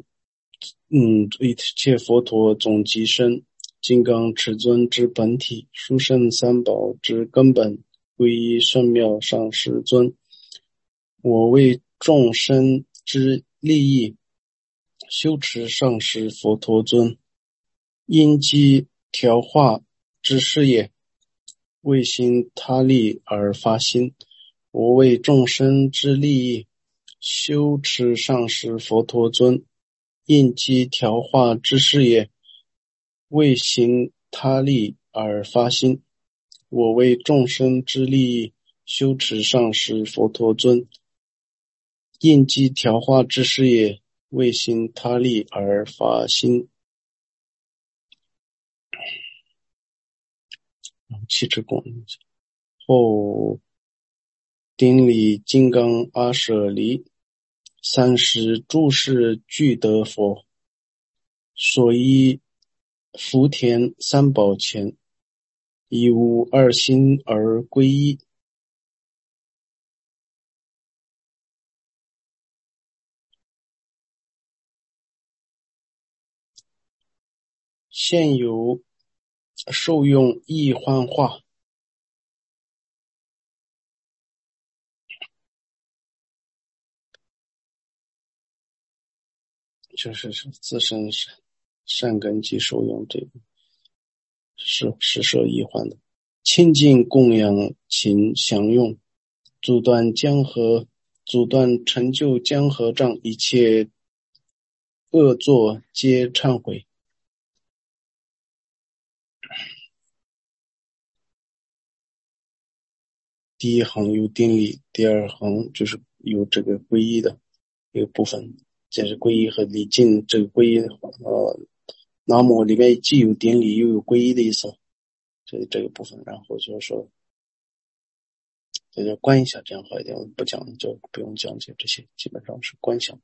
[SPEAKER 1] 总机身，金刚持尊之本体，殊胜三宝之根本，皈依圣妙上师尊。我为众生之利益，修持上师佛陀尊，因机调化之事业，为行他利而发心。我为众生之利益，修持上师佛陀尊，因机调化之事业，为行他利而发心。我为众生之利益，修持上师佛陀尊，因机调化之事业，为行他利而发心。气质功后顶礼金刚阿舍离，三时诸事具得佛，所依福田三宝前，以无二心而归依。现有受用易幻化，就是自身善根及受用，这个是设易幻的。清净供养勤享用，阻断成就江河障，一切恶作皆忏悔。第一行有顶礼，第二行就是有这个皈依的一个部分，这是皈依和礼敬。这个皈依南无里面既有顶礼又有皈依的意思， 所以这个部分，然后就是说就观一下，这样好一点，我不讲就不用讲解这些，基本上是观想。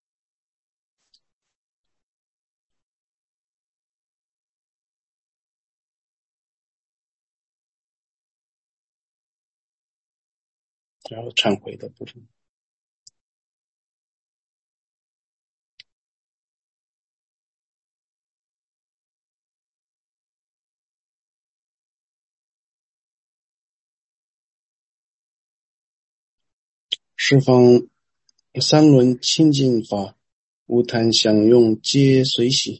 [SPEAKER 1] 然后忏悔的部分。十方三轮清净法，无贪享用皆随喜。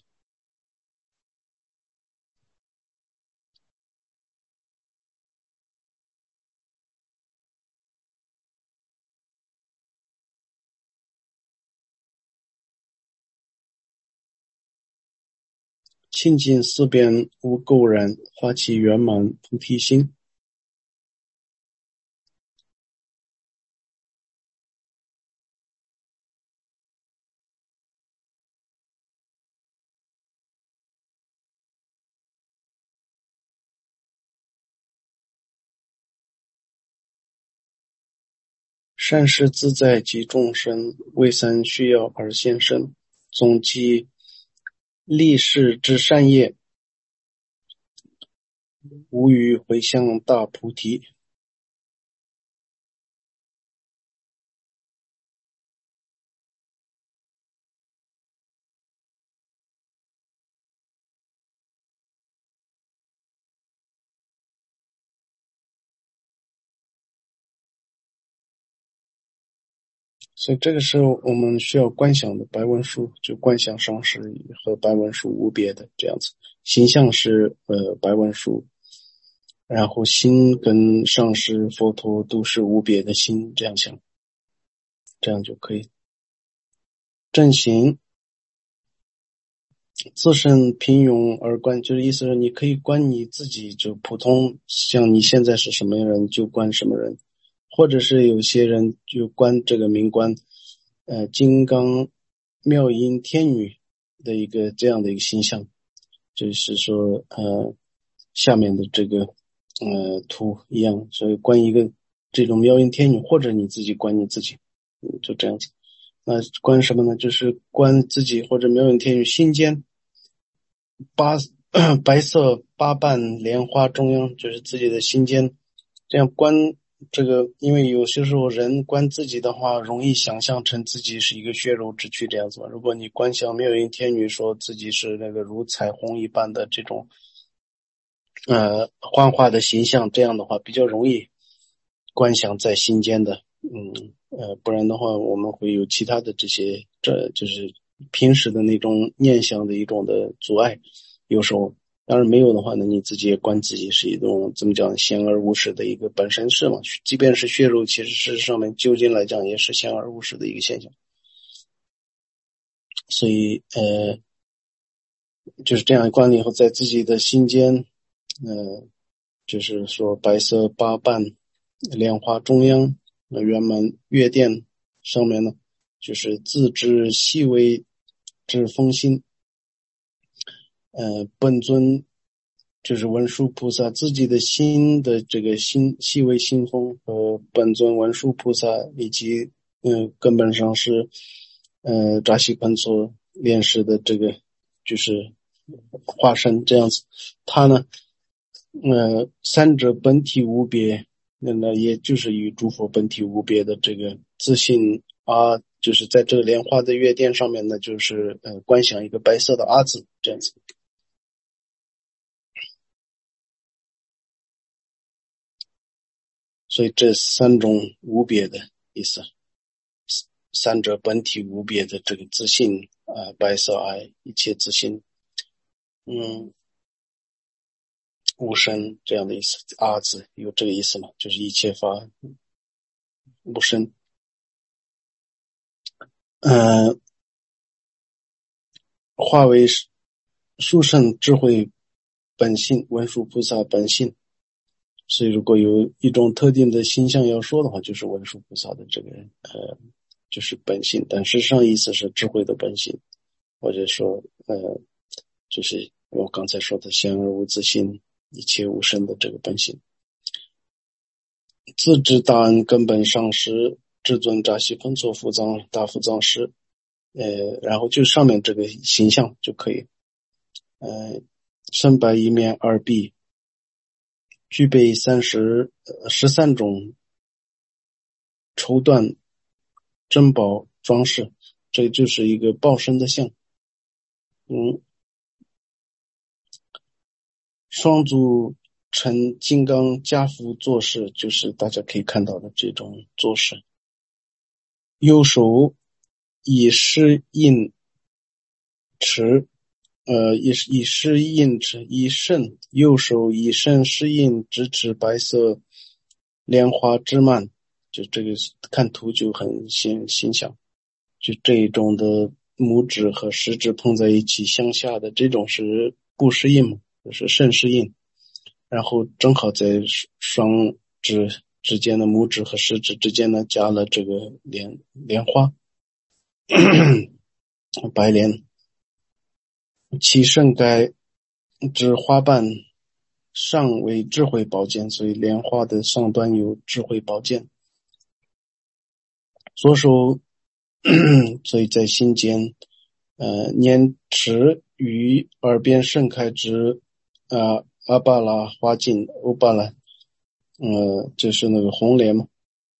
[SPEAKER 1] 清净四边无垢染，发起圆满菩提心。善事自在及众生，为三需要而现身，总积立世之善业，无余回向大菩提。所以这个时候我们需要观想的白文殊，就观想上师和白文殊无别的这样子，形象是白文殊，然后心跟上师佛陀都是无别的心，这样想，这样就可以。正行自身平庸而观，就是意思是你可以观你自己，就普通像你现在是什么人就观什么人，或者是有些人就观这个名观金刚妙音天女的一个这样的一个形象，就是说下面的这个图一样，所以观一个这种妙音天女，或者你自己观你自己，就这样子。那观什么呢？就是观自己或者妙音天女心间白色八瓣莲花中央，就是自己的心间，这样观这个，因为有些时候人观自己的话，容易想象成自己是一个血肉之躯这样子嘛。如果你观想妙音天女说自己是那个如彩虹一般的这种幻化的形象，这样的话比较容易观想在心间的，不然的话我们会有其他的这些，这就是平时的那种念想的一种的阻碍，有时候当然没有的话呢，你自己也观自己是一种怎么讲闲而无事的一个本身是嘛，即便是血肉，其实事实上面究竟来讲也是闲而无事的一个现象，所以就是这样观了以后，在自己的心间就是说白色八瓣莲花中央圆满月殿上面呢，就是自知细微之风心，本尊就是文殊菩萨自己的心的这个心细微心风和本尊文殊菩萨以及根本上是扎西盘措炼师的这个就是化身这样子，他呢三者本体无别，那也就是与诸佛本体无别的这个自信啊，就是在这个莲花的月殿上面呢，就是观想一个白色的阿字这样子。所以这三种无别的意思，三者本体无别的这个自信白色爱一切自信，无生这样的意思，阿字有这个意思吗？就是一切法无生。化为殊胜智慧本性，文殊菩萨本性。所以如果有一种特定的形象要说的话，就是文殊菩萨的这个就是本性，但事实上意思是智慧的本性，或者说就是我刚才说的闲而无自性， 一切无生的这个本性。自知大恩根本上师至尊扎西分措福藏大福藏师，然后就上面这个形象就可以。身白一面二臂，具备13种绸缎珍宝装饰，这就是一个报身的像。双足呈金刚加趺坐式，就是大家可以看到的这种坐式。右手以狮印持，以狮印持，以肾，右手以肾狮印直持白色莲花枝蔓，就这个看图就很形象。就这一种的拇指和食指碰在一起向下的这种是布施印嘛，就是肾狮印，然后正好在双指之间的拇指和食指之间呢加了这个莲花白莲，其肾该之花瓣上为智慧宝剑，所以莲花的上端有智慧宝剑。左手所以在心间拈持于耳边盛开之阿巴拉花茎欧巴拉，就是那个红莲嘛，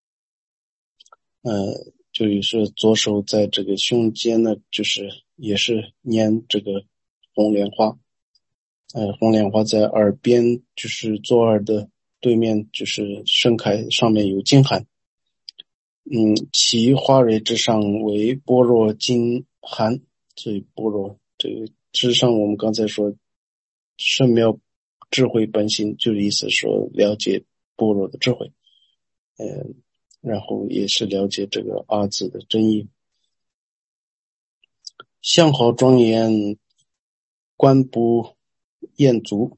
[SPEAKER 1] 就是左手在这个胸间呢，就是也是拈这个红莲花，红莲花在耳边，就是左耳的对面就是盛开，上面有金函，其花蕊之上为般若金函，所以般若这个之上，我们刚才说圣妙智慧本性，就是意思说了解般若的智慧，然后也是了解这个阿字的真意。相好庄严，观不厌足，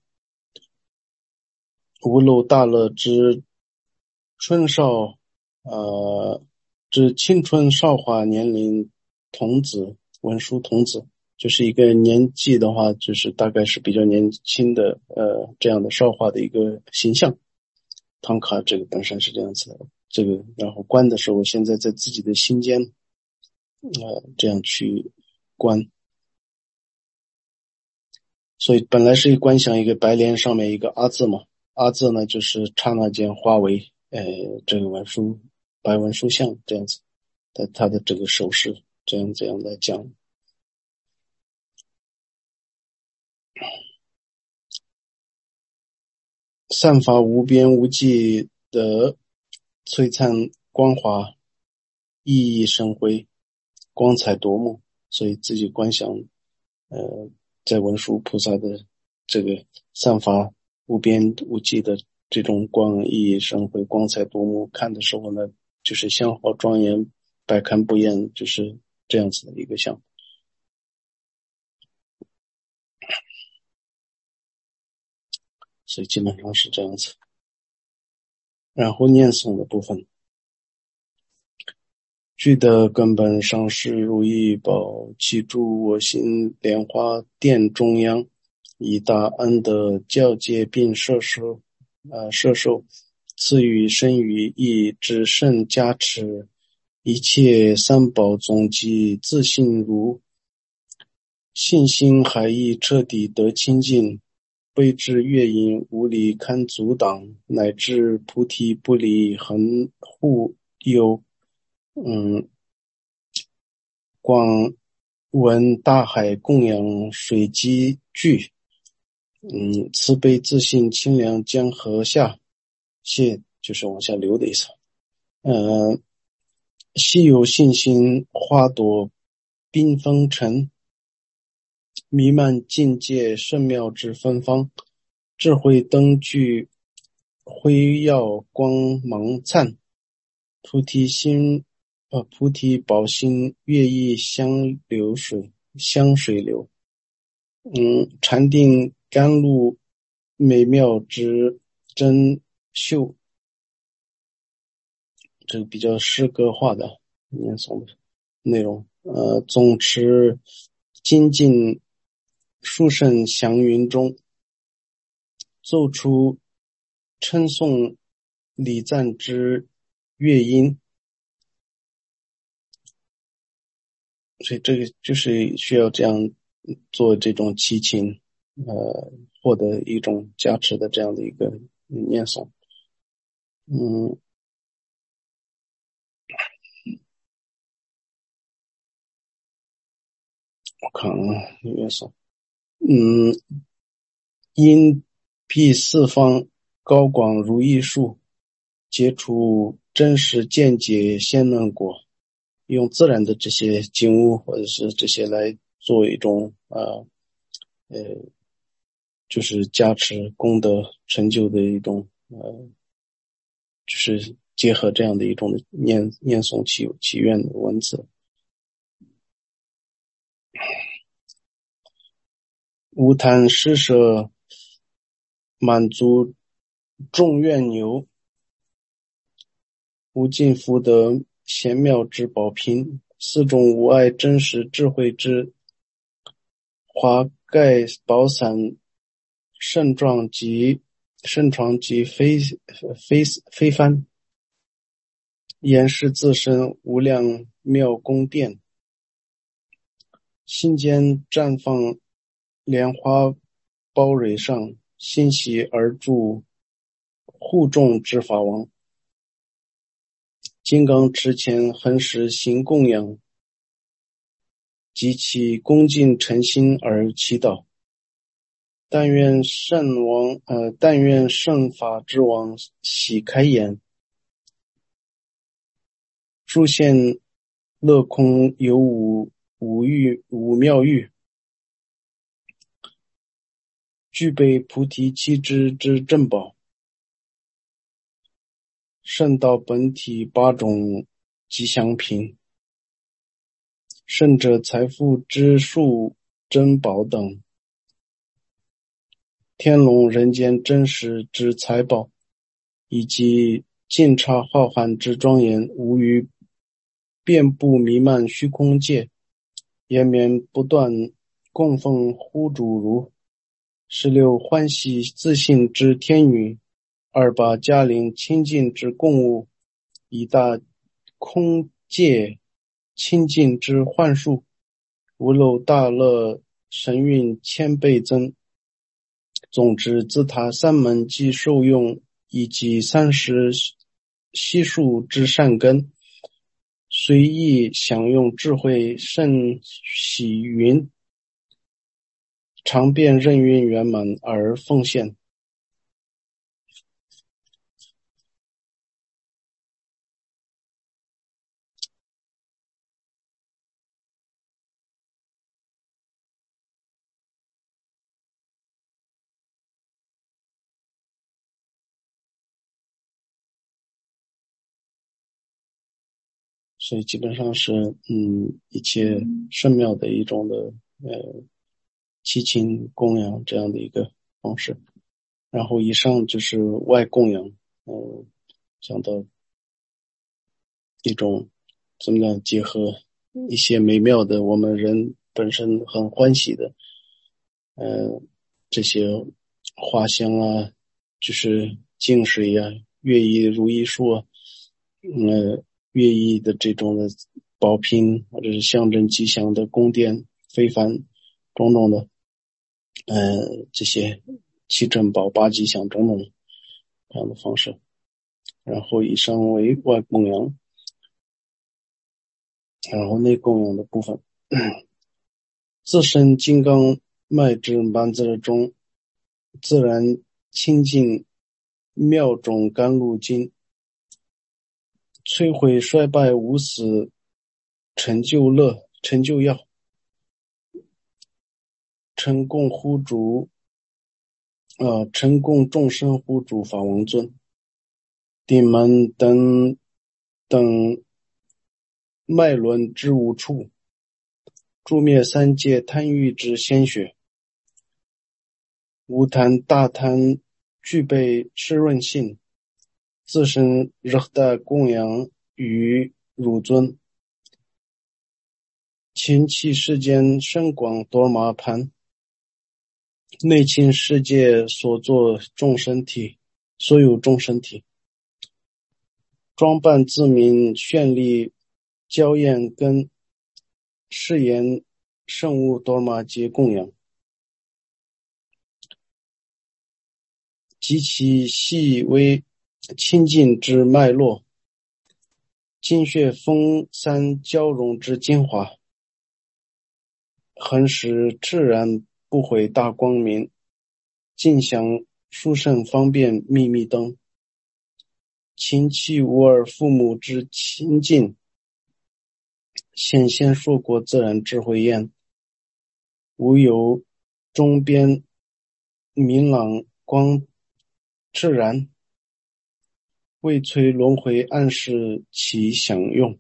[SPEAKER 1] 无漏大乐之春少之青春少华年龄童子，文殊童子，就是一个年纪的话，就是大概是比较年轻的这样的少华的一个形象。唐卡这个本身是这样子的，这个然后观的时候，现在在自己的心间这样去观。所以本来是一观想一个白莲上面一个阿字嘛，阿字呢就是刹那间化为这个白文殊像这样子，他的这个手势这样来讲。散发无边无际的璀璨光华，熠熠生辉，光彩夺目，所以自己观想在文殊菩萨的这个散发无边无际的这种光熠熠生辉，光彩夺目，看的时候呢就是相好庄严，百看不厌，就是这样子的一个像。所以基本上是这样子。然后念诵的部分，具的根本上师如意宝，其住我心莲花殿中央，以大恩德教戒并摄受，赐予身语意之圣加持，一切三宝总集自信如，信心海意彻底得清净，悲智乐音无力堪阻挡，乃至菩提不离恒护佑，广闻大海供养水积聚，慈悲自信清凉江河下，就是往下流的意思。稀有信心花朵缤纷尘，弥漫境界圣妙之芬芳，智慧灯具辉耀光芒灿，菩提宝心月意香水流，禅定甘露美妙之真秀，这个比较诗歌化的念诵的内容。总持精进殊胜祥云中， 奏出称颂礼赞之乐音。所以这个就是需要这样做这种祈请，获得一种加持的这样的一个念诵。我看啊，念诵，因辟四方高广如意树，结出真实见解仙能果。用自然的这些景物或者是这些来做一种就是加持功德成就的一种就是结合这样的一种念诵祈愿的文字。无贪施舍，满足众愿牛，无尽福德贤妙之宝瓶，四种无碍真实智慧之华盖宝伞，盛床及非凡，严饰自身无量妙宫殿，心间绽放莲花苞蕊上，欣喜而住护众之法王。金刚持前恒时行供养，及其恭敬诚心而祈祷。但愿圣法之王喜开眼，诸现乐空有五妙玉，具备菩提七支之正宝，圣道本体八种吉祥品，圣者财富之数珍宝等，天龙人间真实之财宝，以及尽刹浩瀚之庄严，无于遍布弥漫虚空界，延绵不断供奉护主如16欢喜自信之天女，28嘉陵清净之供物，以大空界清净之幻术，无漏大乐神韵千倍增。总之自他三门及受用，以及30悉数之善根，随意享用智慧甚喜云，常遍任运圆满而奉献。所以基本上是一切圣妙的一种的祈请供养这样的一个方式。然后以上就是外供养，讲到一种怎么样结合一些美妙的我们人本身很欢喜的这些花香啊，就是净水啊，乐意如意树啊，乐意的这种的宝瓶，或者是象征吉祥的宫殿非凡种种的这些七珍宝八吉祥种种这样的方式。然后以上为外供养，然后内供养的部分，自身金刚脉之满字中，自然清净妙种甘露经，摧毁衰败无死成就药，成供众生护主法王尊，顶门等脉轮之无处，诛灭三界贪欲之鲜血，无贪大贪具备湿润性，自身热的供养于汝尊，勤弃世间深广多玛盘， 内亲世界所有众生体，装扮自明，绚丽娇艳，跟誓言圣物多玛皆供养，及其细微清净之脉络，精血丰三交融之精华，恒时炽然不毁大光明，尽享殊胜方便秘密灯，勤弃无二父母之清净，显现硕果自然智慧焰，无有中边明朗光炽然，为摧轮回暗示其享用。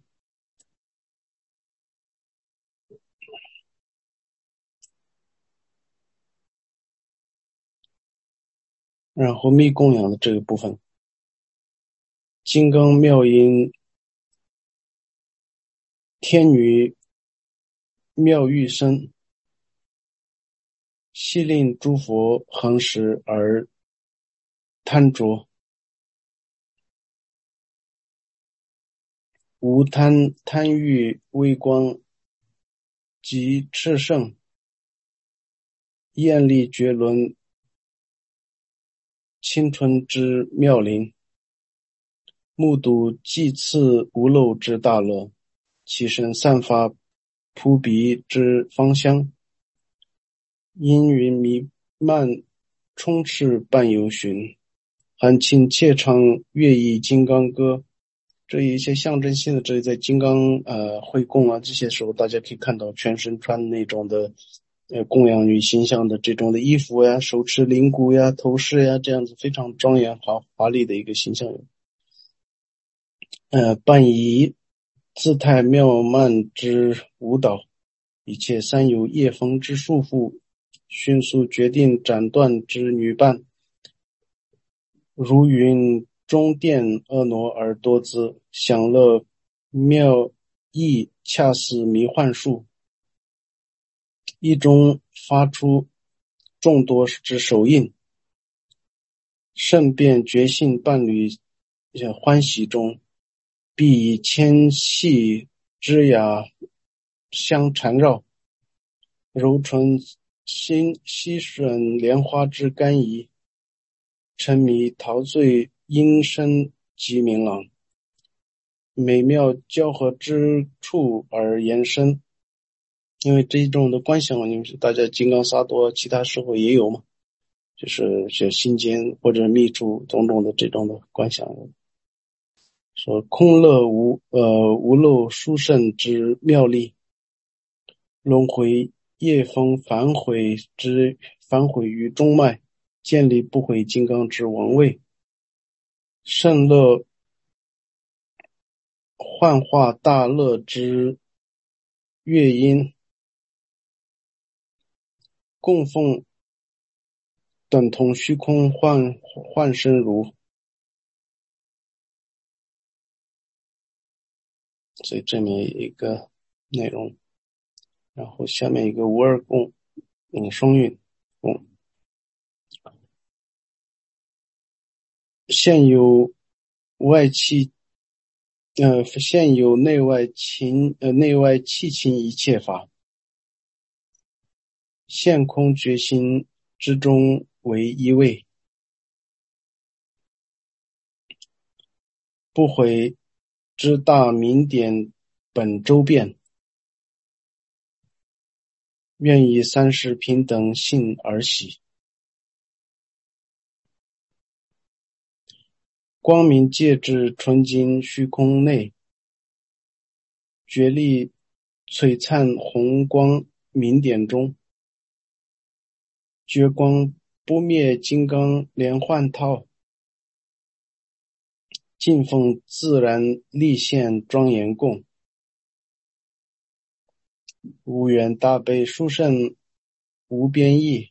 [SPEAKER 1] 然后密供养的这个部分，金刚妙音天女妙玉身，悉令诸佛恒时而贪着，无贪欲微光及炽盛，艳丽绝伦清春之妙龄，目睹祭祀无漏之大乐，其身散发扑鼻之芳香，阴云弥漫充斥半游巡，含情切唱乐意金刚歌。这一些象征性的，这在金刚会供啊这些时候，大家可以看到全身穿那种的供养女形象的这种的衣服呀，手持铃鼓呀，头饰呀，这样子非常庄严华丽的一个形象。伴以姿态妙曼之舞蹈，一切三有业风之束缚，迅速决定斩断之女伴，如云中殿婀娜而多姿，享乐妙意，恰似迷幻术，一中发出众多之手印，甚便觉性伴侣欢喜中，必以纤细枝桠相缠绕，柔唇吸吮莲花之甘怡，沉迷陶醉音声极明朗，美妙交合之处而延伸。因为这一种的观想，你们大家金刚萨埵其他时候也有嘛，就是心间或者密处种种的这种的观想，说空乐无漏殊胜之妙力，轮回业风反悔于中脉，建立不毁金刚之王位，胜乐幻化大乐之乐音，供奉等同虚空幻身如。所以这面一个内容，然后下面一个无二供，双运供。现有内外气情一切法，现空觉心之中为一位，不毁之大明点本周遍，愿以三世平等性而喜。光明界至纯净虚空内，觉力璀璨红光明点中，觉光不灭金刚连环套，敬奉自然立现庄严供，无缘大悲殊胜无边义，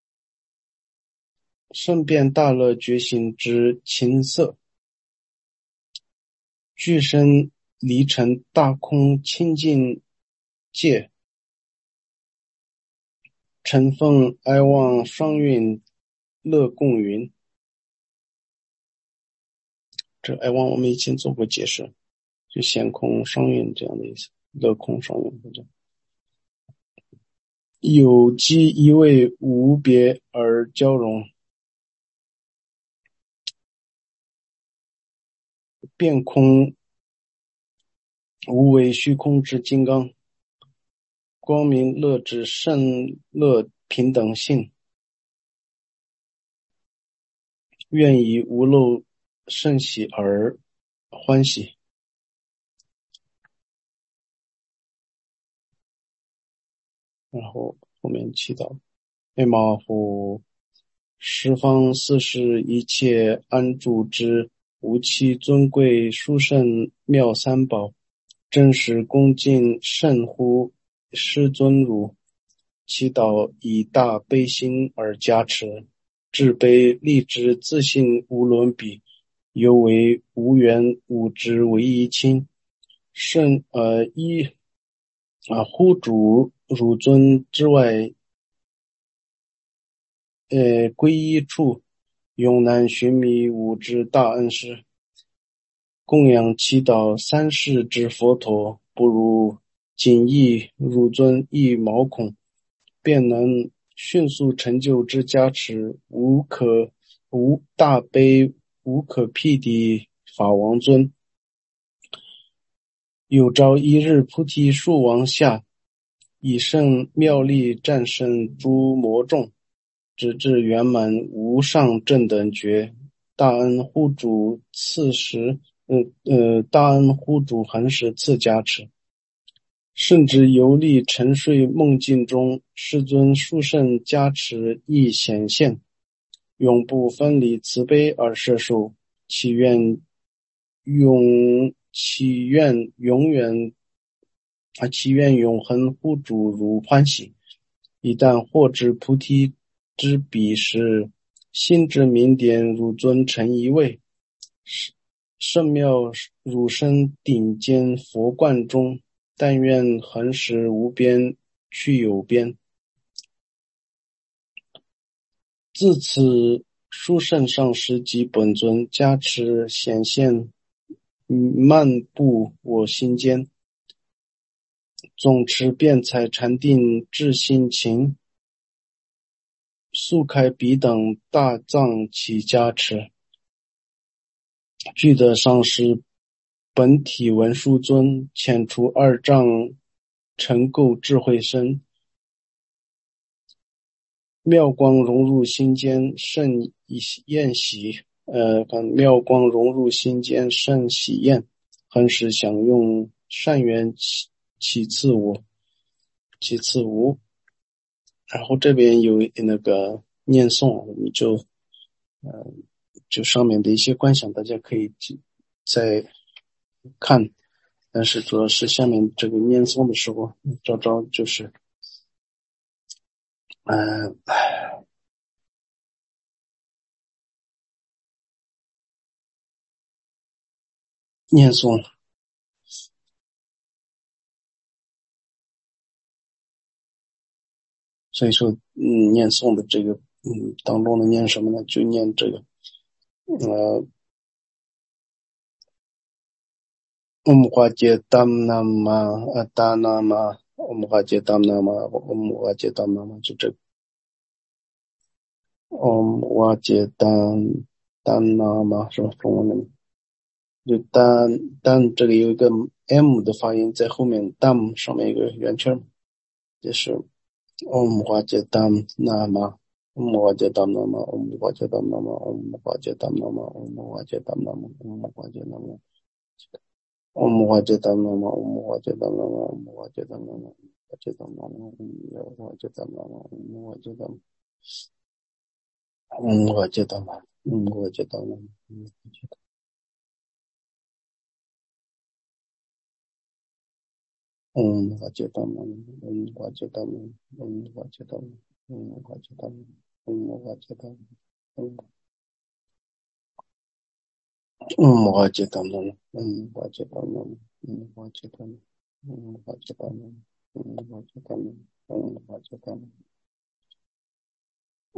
[SPEAKER 1] 胜变大乐觉醒之情色，具身离尘大空清净界， 晨风哀望双运乐共云。这哀望我们以前做过解释，就闲空双运这样的意思，乐空双运或者有机一味无别而交融，变空无为虚空之金刚，光明乐之圣乐平等性，愿以无漏甚喜而欢喜。然后后面祈祷，为马虎十方四世一切安住之无期尊贵殊胜妙三宝，真实恭敬甚乎师尊如，祈祷以大悲心而加持，至悲立之自信无伦比，犹为无缘无知唯一亲，甚一护主汝尊之外归一处，永难寻觅吾之大恩师。供养祈祷三世之佛陀，不如仅意汝尊一毛孔，便能迅速成就之加持，无大悲无可匹敌法王尊。有朝一日菩提树王下，以圣妙力战胜诸魔众，直至圆满无上正等觉。大恩护主大恩护主恒时赐加持，甚至游历沉睡梦境中，世尊殊胜加持亦显现，永不分离慈悲而摄受，祈愿永恒护主如欢喜。一旦获知菩提之彼时，心之明点汝尊成一位，圣妙汝身顶尖佛冠中，但愿恒时无边去有边。自此殊胜上师及本尊加持显现漫步我心间，总持辩才禅定至心情，速开彼等大藏起加持，具得上师本体文殊尊，遣除二障成垢智慧身，妙光融入心间甚厌喜，妙光融入心间甚喜厌，恒时享用善缘其次无。然后这边有那个念诵，我们就上面的一些观想，大家可以再看，但是主要是下面这个念诵的时候，招就是念诵，所以说念诵的这个当中的念什么呢？就念这个花揭达那玛达那玛花揭达那玛花揭达那玛，就这个花揭达那玛是吧？中文里就单这里有一个 M 的发音在后面， dam 上面有个圆圈，就是花揭达那玛花揭达那玛花揭达那玛花揭达那玛花揭达那玛花揭达那玛花揭达那玛花揭达那玛花揭达那玛花揭达那玛花揭达那玛花揭达花揭达那玛花揭达那玛花揭达那玛花揭达那玛花揭达那玛花揭达那玛花揭达那玛花揭达那玛花揭达那玛花揭达那花揭达那花揭达那花揭达那花揭达那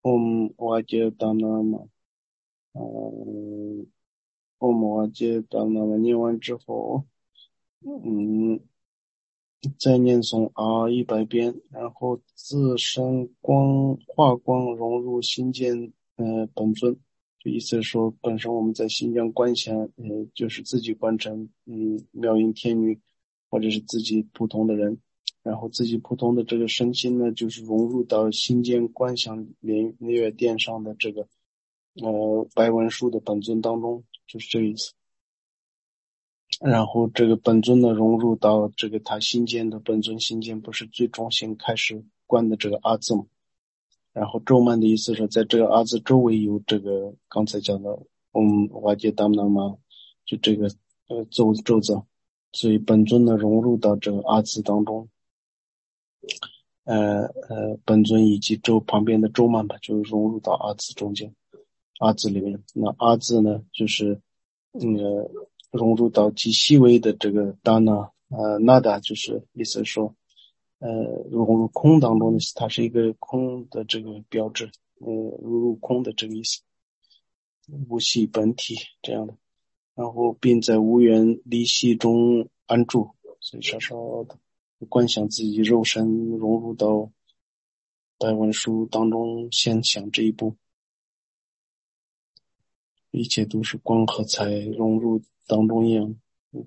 [SPEAKER 1] 瓦杰达那玛，嗯，瓦杰达那玛念完之后，嗯，再念诵100遍，然后自身化光融入心间，本尊，就意思是说，本身我们在心间观想，就是自己观成，妙音天女，或者是自己普通的人，然后自己普通的这个身心呢，就是融入到心间观想莲月殿上的这个，白文书的本尊当中，就是这个意思。然后这个本尊呢融入到这个他心间的本尊心间，不是最中心开始观的这个阿字嘛？然后咒曼的意思是在这个阿字周围有这个刚才讲的瓦杰达那玛，就这个咒子，所以本尊呢融入到这个阿字当中，本尊以及咒旁边的咒曼吧，就融入到阿字中间，阿字里面。那阿字呢就是融入到极细微的这个达那那达，就是意思说融入空当中的，它是一个空的这个标志，融入空的这个意思，无系本体这样的，然后并在无缘离系中安住，所以稍稍的观想自己肉身融入到白文书当中，先想这一步，一切都是光和彩融入当中一样。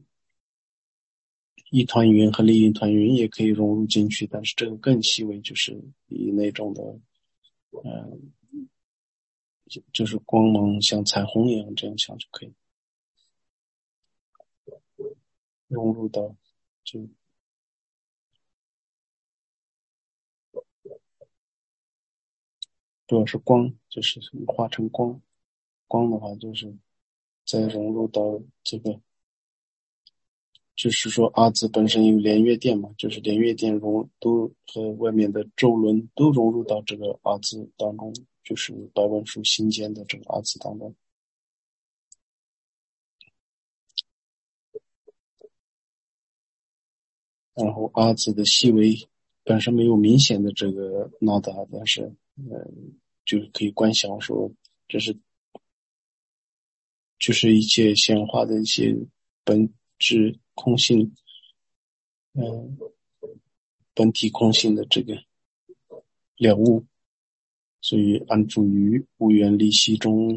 [SPEAKER 1] 一团云和另一团云也可以融入进去，但是这个更细微，就是以那种的，呃，就是光芒像彩虹一样这样想就可以融入到，就主要是光，就是化成光，光的话就是再融入到这个，就是说阿字本身有连月电嘛，就是连月电都和外面的咒轮都融入到这个阿字当中，就是白文书心间的这个阿字当中。然后阿字的细微本身没有明显的这个那达，但是就是可以观想说这是就是一切显化的一些本质空性，嗯、本体空性的这个了悟，所以安住于无缘离析中。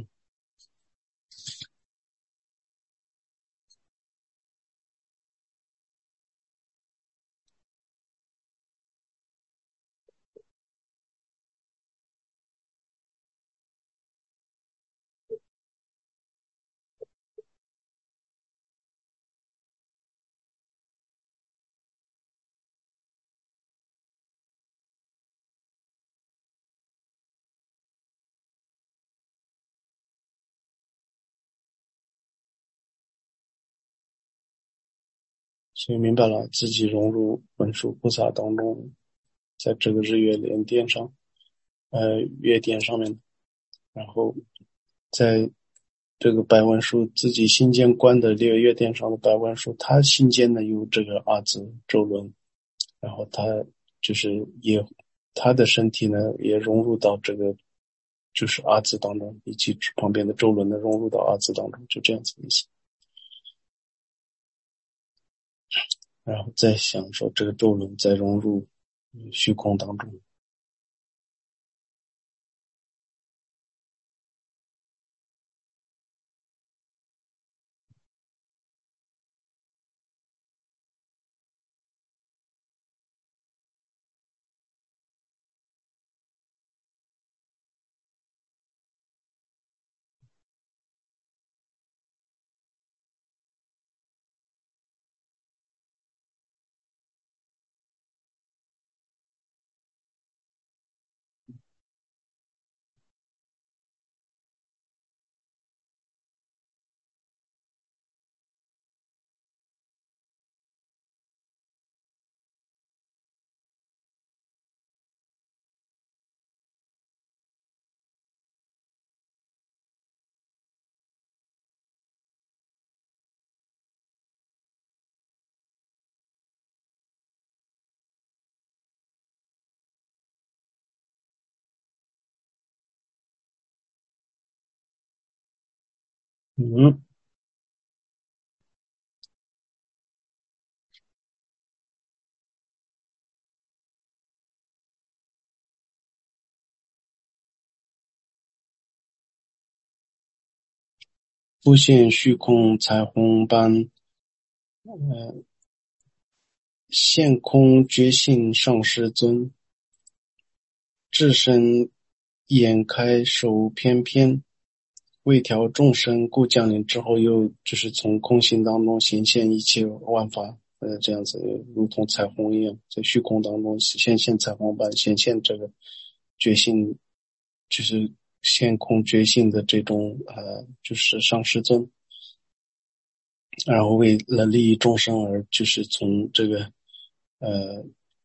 [SPEAKER 1] 所以明白了自己融入文殊菩萨当中，在这个日月莲殿上，月殿上面，然后在这个白文书自己心间观的这个月殿上的白文书，他心间呢有这个阿字咒轮，然后他就是他的身体呢也融入到这个就是阿字当中，以及旁边的咒轮呢融入到阿字当中，就这样子的意思。然后再想说这个咒轮再融入虚空当中。 嗯，复现虚空彩虹般，现空觉性上师尊，智身眼开手翩翩，为调众生故降临之后，又就是从空性当中显现一切万法，这样子如同彩虹一样，在虚空当中显现彩虹般显现这个觉性，就是现空觉性的这种就是上师尊，然后为了利益众生而就是从这个呃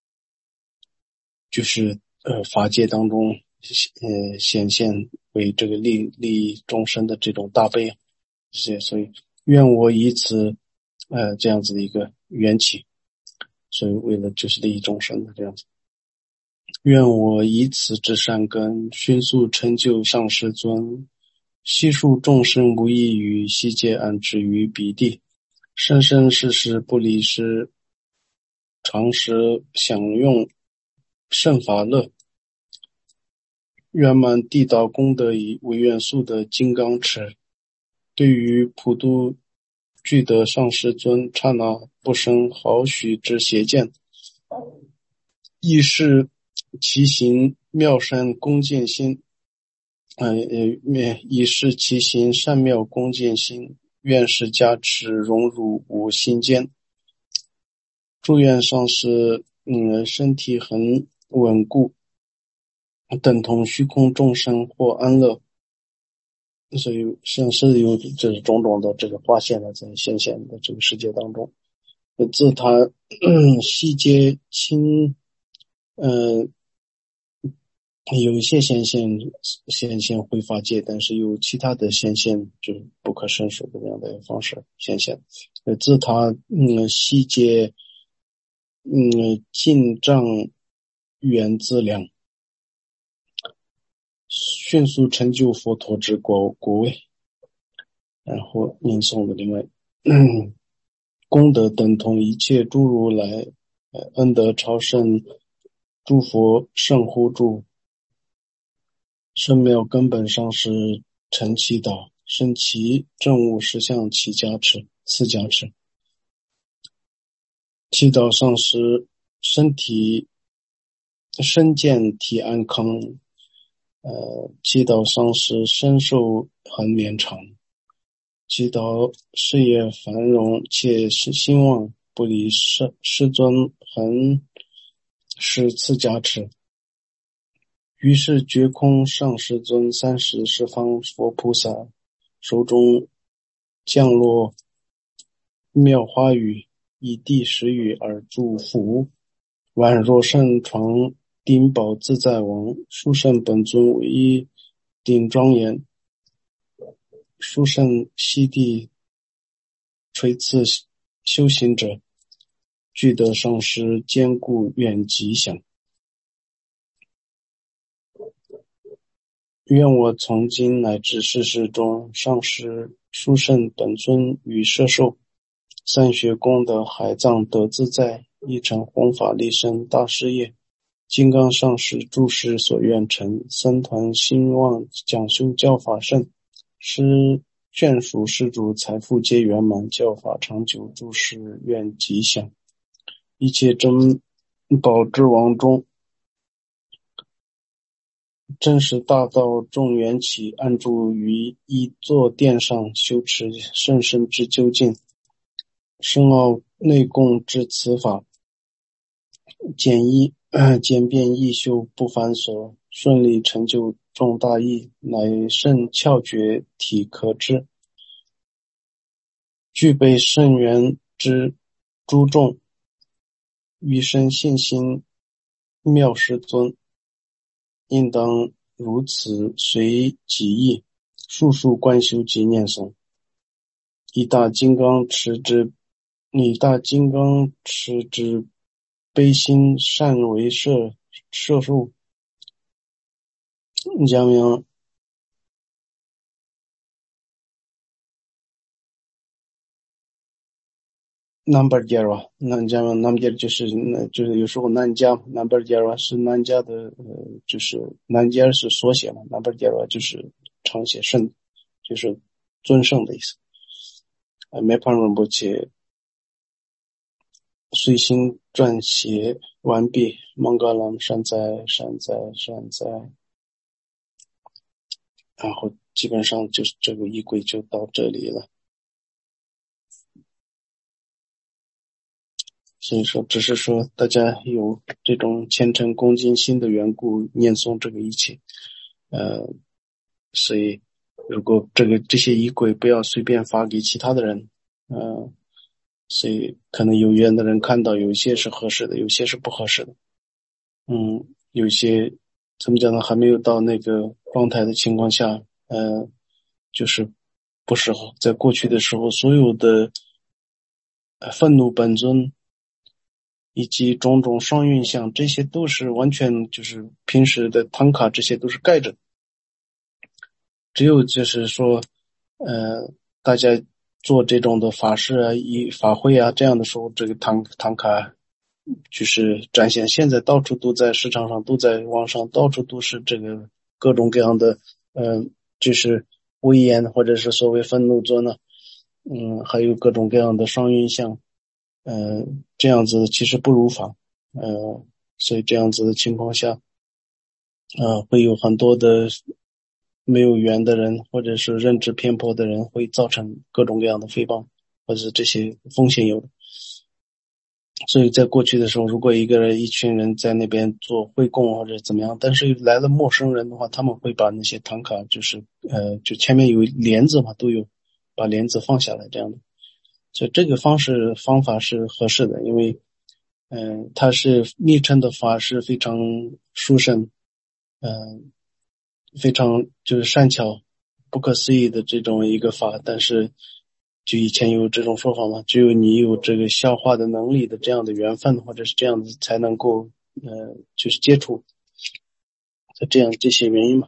[SPEAKER 1] 就是法界当中显现为这个利益众生的这种大悲，所以愿我以此这样子的一个缘起，所以为了就是利益众生的这样子，愿我以此之善根迅速成就上师尊，悉数众生无异于悉皆安置于彼地，生生世世不离失，常时享用圣法乐，圆满地道功德以为愿速的金刚持。对于普度具德上师尊刹那不生毫许之邪见，亦是其行妙善恭敬心，亦是其行善妙恭敬心，愿是加持融入吾心间。祝愿上师身体很稳固，等同虚空众生或安乐。所以像是有这种种的这个化现的在显现的这个世界当中，自他细节轻，有一些显现回法界，但是有其他的显现就是不可胜数的这样的方式显现。自他细节进障缘资量，迅速成就佛陀之国位。然后念诵的另外功德等同一切诸如来恩德超胜诸佛圣护助圣妙根本上师成祈祷生其正悟实相起加持四加持，祈祷上师身健体安康，祈祷上师身寿恒绵长，祈祷事业繁荣且兴旺，不离师尊恒施赐加持。于是觉空上师尊30十方佛菩萨手中降落妙花雨，以第10语而祝福，宛若圣床顶宝自在王，殊胜本尊唯一顶庄严，殊胜悉地垂赐修行者，具得上师坚固愿吉祥。愿我从今乃至世世中，上师殊胜本尊与摄受三学功德海藏得自在，一成弘法利生大事业，金刚上师诸事所愿成，僧团兴旺讲修教法圣，师眷属施主财富皆圆满，教法长久，诸事愿吉祥。一切珍宝之王中，真实大道众缘起，安住于一座殿上，修持甚深之究竟，深奥内供之此法，简便易修不繁琐，顺利成就重大义，乃圣窍诀体可知，具备圣缘之诸众，余生信心妙师尊，应当如此随己意，速速观修及念诵，以大金刚持之悲心善为摄受，将 number java， 南迦嘛，number 就是有时候南迦 number java 是南迦的就是南迦是缩写嘛，number java 就是长写圣，就是尊圣的意思。梅潘仁波切随行撰写完毕，孟嘎朗善哉，然后基本上就是这个仪轨就到这里了。所以说只是说大家有这种虔诚恭敬心的缘故念诵这个一切，所以如果这些仪轨不要随便发给其他的人，所以可能有缘的人看到有一些是合适的，有些是不合适的，有些怎么讲呢，还没有到那个状态的情况下，就是不适合。在过去的时候，所有的愤怒本尊以及种种双运相，这些都是完全就是平时的唐卡，这些都是盖着的。只有就是说大家做这种的法事啊、法会啊这样的时候，这个唐卡就是展现。现在到处都在市场上，都在网上，到处都是这个各种各样的就是威严或者是所谓愤怒尊呢，还有各种各样的双运相，这样子其实不如法，所以这样子的情况下，会有很多的没有缘的人，或者是认知偏颇的人，会造成各种各样的诽谤，或者是这些风险有的。所以在过去的时候，如果一群人在那边做会供或者怎么样，但是来了陌生人的话，他们会把那些唐卡就是就前面有帘子嘛，都有把帘子放下来这样的。所以这个方法是合适的，因为它是密称的法是非常殊胜，非常就是善巧不可思议的这种一个法，但是就以前有这种说法嘛，只有你有这个消化的能力的这样的缘分，或者是这样子才能够就是接触，这些原因嘛。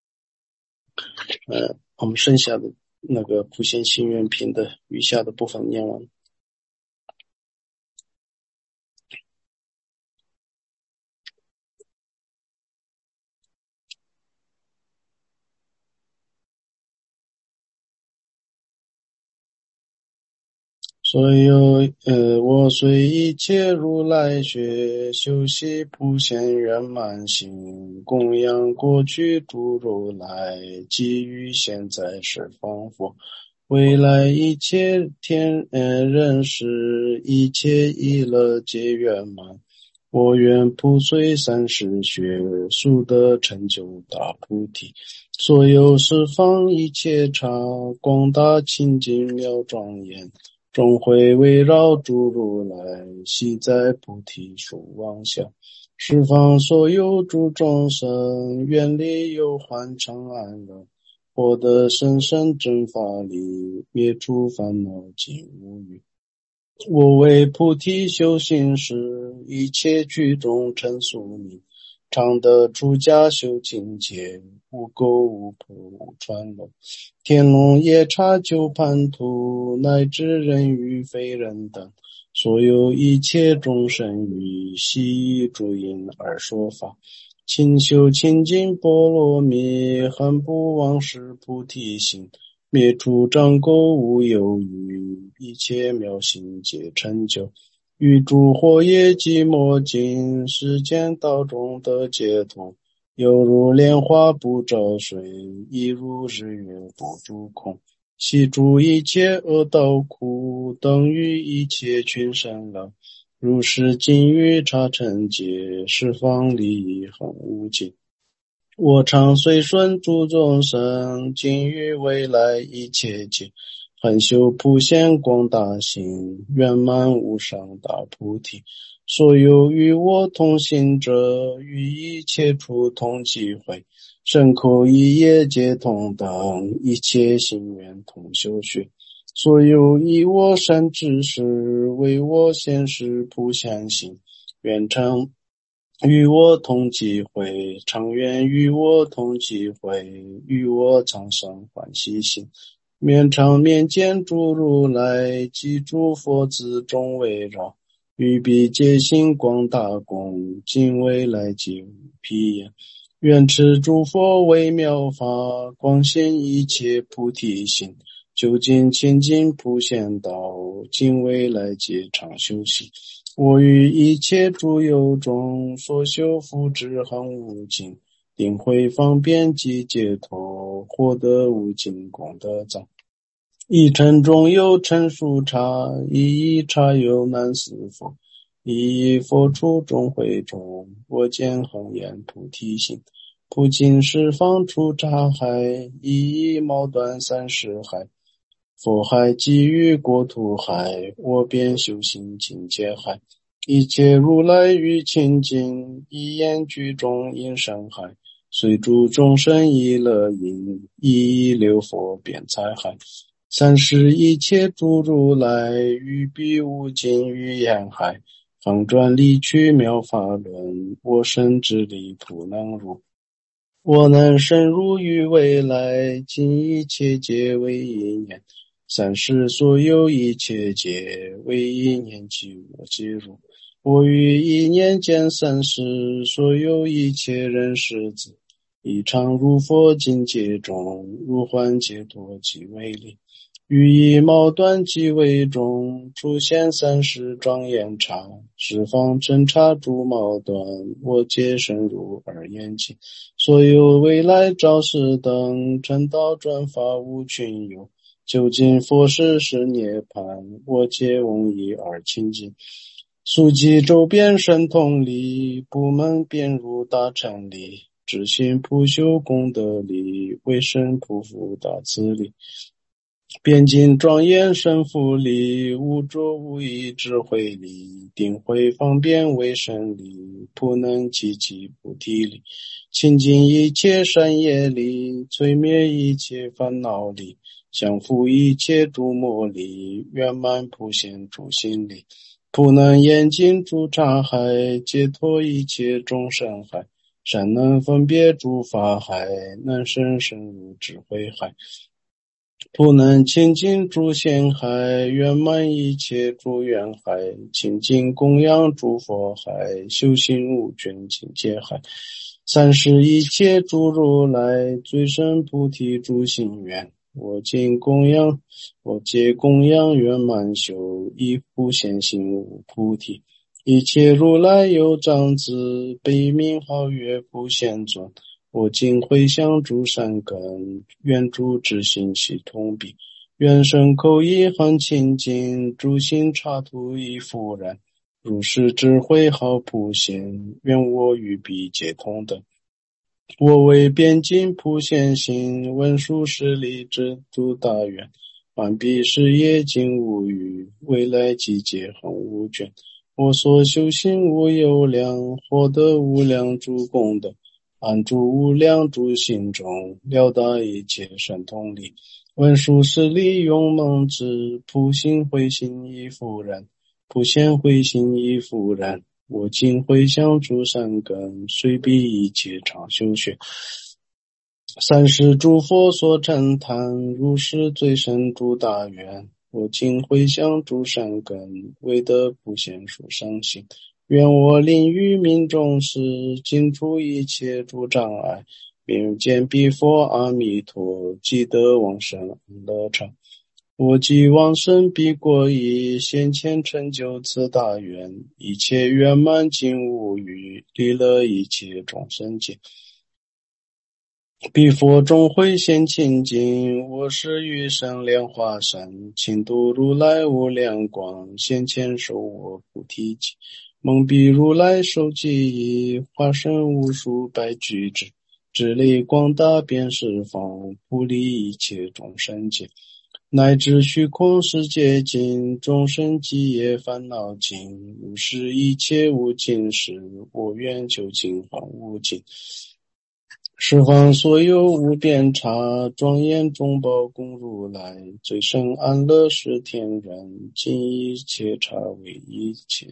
[SPEAKER 1] 我们剩下的那个普贤行愿品的余下的部分念完。所有我随一切如来学，修习普贤圆满行，供养过去诸如来，给予现在十方佛，未来一切天人世，一切意乐皆圆满。我愿普随三世学，速得成就大菩提。所有十方一切刹，广大清净妙庄严，终会围绕诸如来，悉在菩提树王下。十方所有诸众生，愿力忧患常安乐，获得甚深真法力，灭除烦恼尽无余。我为菩提修行时，一切具众称宿命，常得出家修境界，无垢无破无穿漏，天龙夜叉九盘土，乃至人与非人等，所有一切众生于悉诸因而说法，勤修清净波罗蜜，恒不忘失菩提心，灭除障垢无有余，一切妙行皆成就，于诸火业及魔境，世间道中得解脱，犹如莲花不照水，亦如日月不住空，悉诸一切恶道苦，等于一切群生乐，如是经语刹尘界，十方利益恒无尽。我常随顺诸众生，今于未来一切界，恒修普贤广大行，圆满无上大菩提。所有与我同行者，于一切处同机会，身口意业皆同等，一切心愿同修学。所有以我善知识，为我显示普贤行，愿成与我同机会，常愿与我同机会，与我常生欢喜心。 面常面见诸如来，即诸佛子中围绕，于彼界心光大功，今未来即无疲厌。愿持诸佛微妙法，光显一切菩提心，究竟清净普贤道，今未来皆常修习。我于一切诸有中，所修福智恒无尽，定慧方便及解脱，获得无尽功德藏。一尘中有尘数刹，一刹有难思佛。一佛处众会中，我见恒言菩提心。普尽十方处刹海，一毛断三世海。佛海给予国土海，我便修行境界海。一切如来于清净，一言具中应山海。随诸众生一乐音，一流佛遍财海。三世一切诸如来，于彼无尽语言海。方转离趣妙法轮，我身之力不能入。我能深入于未来，尽一切皆为一念。三世所有一切皆为一念，即我皆入。我于一念见三世，所有一切人世子，一常入佛境界中，如幻解脱即为力。于一毛断即为中，出现三世庄严刹，十方真刹诸毛断，我皆深入而严净。所有未来昭示等，成道转法无群有。究竟佛事是涅槃，我皆闻一而清净。速记周边神通力，不门遍入大乘力。知行普修功德力，为神普福大慈力。边境庄严神福力，无着无异智慧力，定慧方便为神力，普能积集菩提力，清净一切善业力，摧灭一切烦恼力，降伏一切诸魔力，圆满普现诸心力，普能严禁诸刹海，解脱一切众生海，善能分别诸法海，能深入智慧海，普能清净诸仙海，圆满一切诸愿海，清净供养诸佛海，修行无倦境界海，三世一切诸如来，最深菩提诸心愿，我皆供养圆满修，一普现行无菩提。一切如来有长子，悲名号曰普贤尊。我今回向诸善根，愿诸智心系统彼，愿身口意恒清净，诸心刹土亦复然。如是智慧好普贤，愿我与彼皆同等。我为边境普贤行，文殊师利智度大愿，完毕事业尽无余，未来际界恒无倦。我所修行无有量，获得无量诸功德，安住无量诸心中，了达一切神通力。文殊师利勇猛智，普行慧心亦复然，普贤慧心亦复然。我今回向诸善根，随彼一切常修学。三世诸佛所称叹，如是最深诸大愿。我今回向诸善根，为得普贤殊胜行。愿我令于民众时，尽除一切诸障碍，并见彼佛阿弥陀，即得往生安乐场。我即往生彼国已，先前成就此大愿，一切圆满尽无余，利乐一切众生界。彼佛终会现清净，我是余生莲花身，亲度如来无量光，先前受我菩提记。蒙彼如来受记忆，化身无数百具智，智力广大遍十方，普利一切众生界。乃至虚空世界尽，众生积业烦恼尽，如是一切无尽事，我愿究竟还无尽。十方所有无边刹，庄严众宝供如来，最胜安乐是天人，尽一切刹为一切，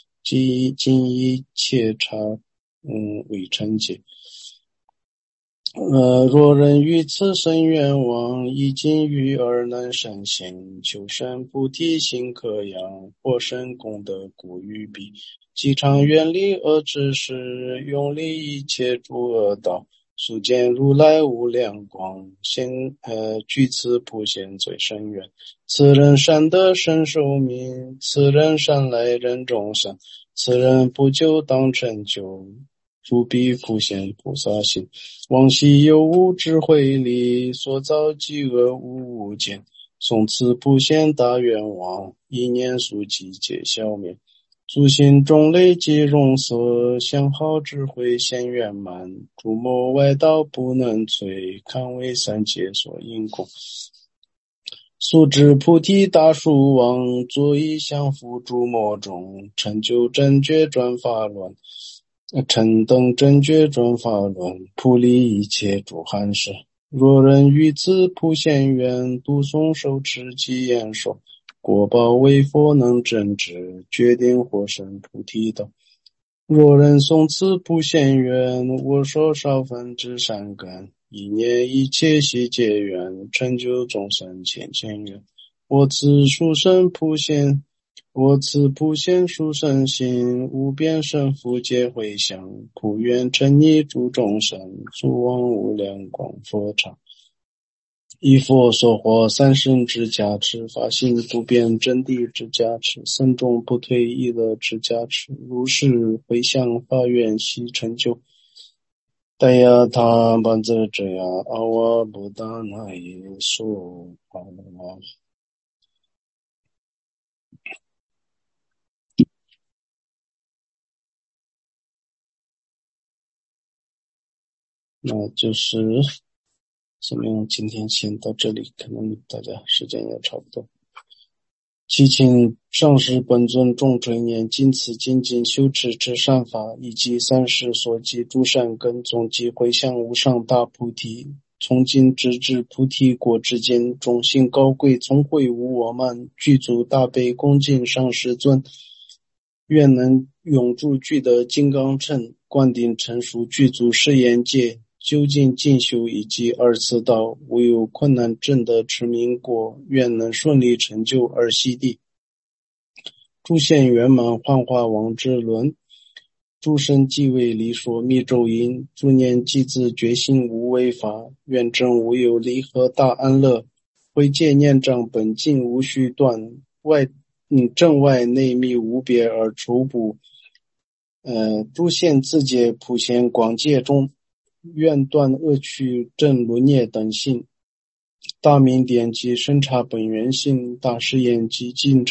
[SPEAKER 1] 尽一切刹为成界。 若人于此生愿望，已尽欲而能生行，求生菩提心可养，获生功德故于彼。即常远离恶知识，永离一切诸恶道，速见如来无量光，具此普贤最深愿。此人善得生寿命，此人善来人众生，此人不久当成就，如彼普贤菩萨行。往昔有无智慧力，所造积恶无无间，诵此普贤大愿望，一念速即皆消灭。诸心中累积容色，相好智慧现圆满，诸魔外道不能摧，堪为三界所应供。速知菩提大树王，作意降伏诸魔众，成就正觉转法轮，成等正觉转法轮，普利一切诸寒士。若人于此普贤愿，读诵受持及言说，果报为佛能证知，决定获生菩提道。若人诵此普贤愿，我说少分之善根，一念一切悉皆愿，成就众生千千愿。我此殊胜普贤殊胜心，无边胜福皆回向，普愿成溺诸众生，诸往无量光佛刹。以佛所获三身之加持，法性不变真谛之加持，僧众不退意乐之加持，如是回向法愿悉成就。但呀他班则这样阿瓦不达那耶娑哈拉。那就是怎么样？今天先到这里，可能大家时间也差不多。祈请上师本尊众垂念，今此精进修持之善法，以及三世所积诸善根，总集回向无上大菩提。从今直至菩提果之间，种性高贵，从会无我慢，具足大悲恭敬上师尊。愿能永驻具得金刚乘，灌顶成熟，具足誓言戒，究竟进修以及二次道，无有困难证得持名果，愿能顺利成就二悉地。诸现圆满幻化王之轮，诸生即位离说密咒音，诸念即自觉心无为法，愿证无有离合大安乐，慧戒念障本净无须断，正外内密无别而除补。诸现自解普贤广戒中，愿断恶趣正轮业等性，大明典及深察本源性，大誓言及尽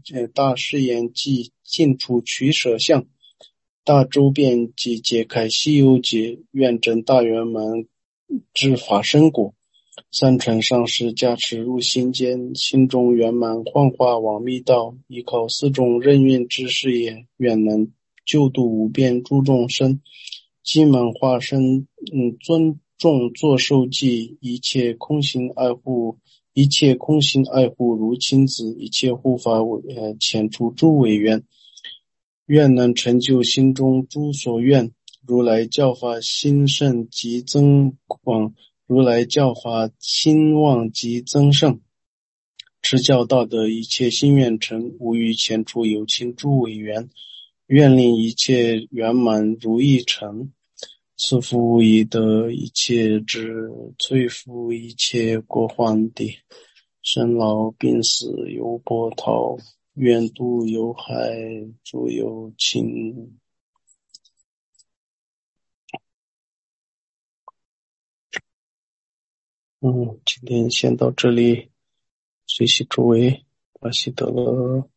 [SPEAKER 1] 除取舍相，大周遍及解开西游解，愿证大圆满之法身果。三乘上师加持入心间，心中圆满幻化往密道，依靠四种任运之事业，愿能救度无边诸众生。积满化身尊重作受记，一切空行爱护如亲子，一切护法遣除诸违愿，愿能成就心中诸所愿。如来教法兴盛及增广，如来教法兴旺及增盛，持教道德一切心愿成，无欲遣除有情诸违缘，愿令一切圆满如意成。赐福以得一切智，摧伏一切过患地，生老病死犹波涛，愿度有害诸有情。今天先到这里，随喜诸位，巴西德勒。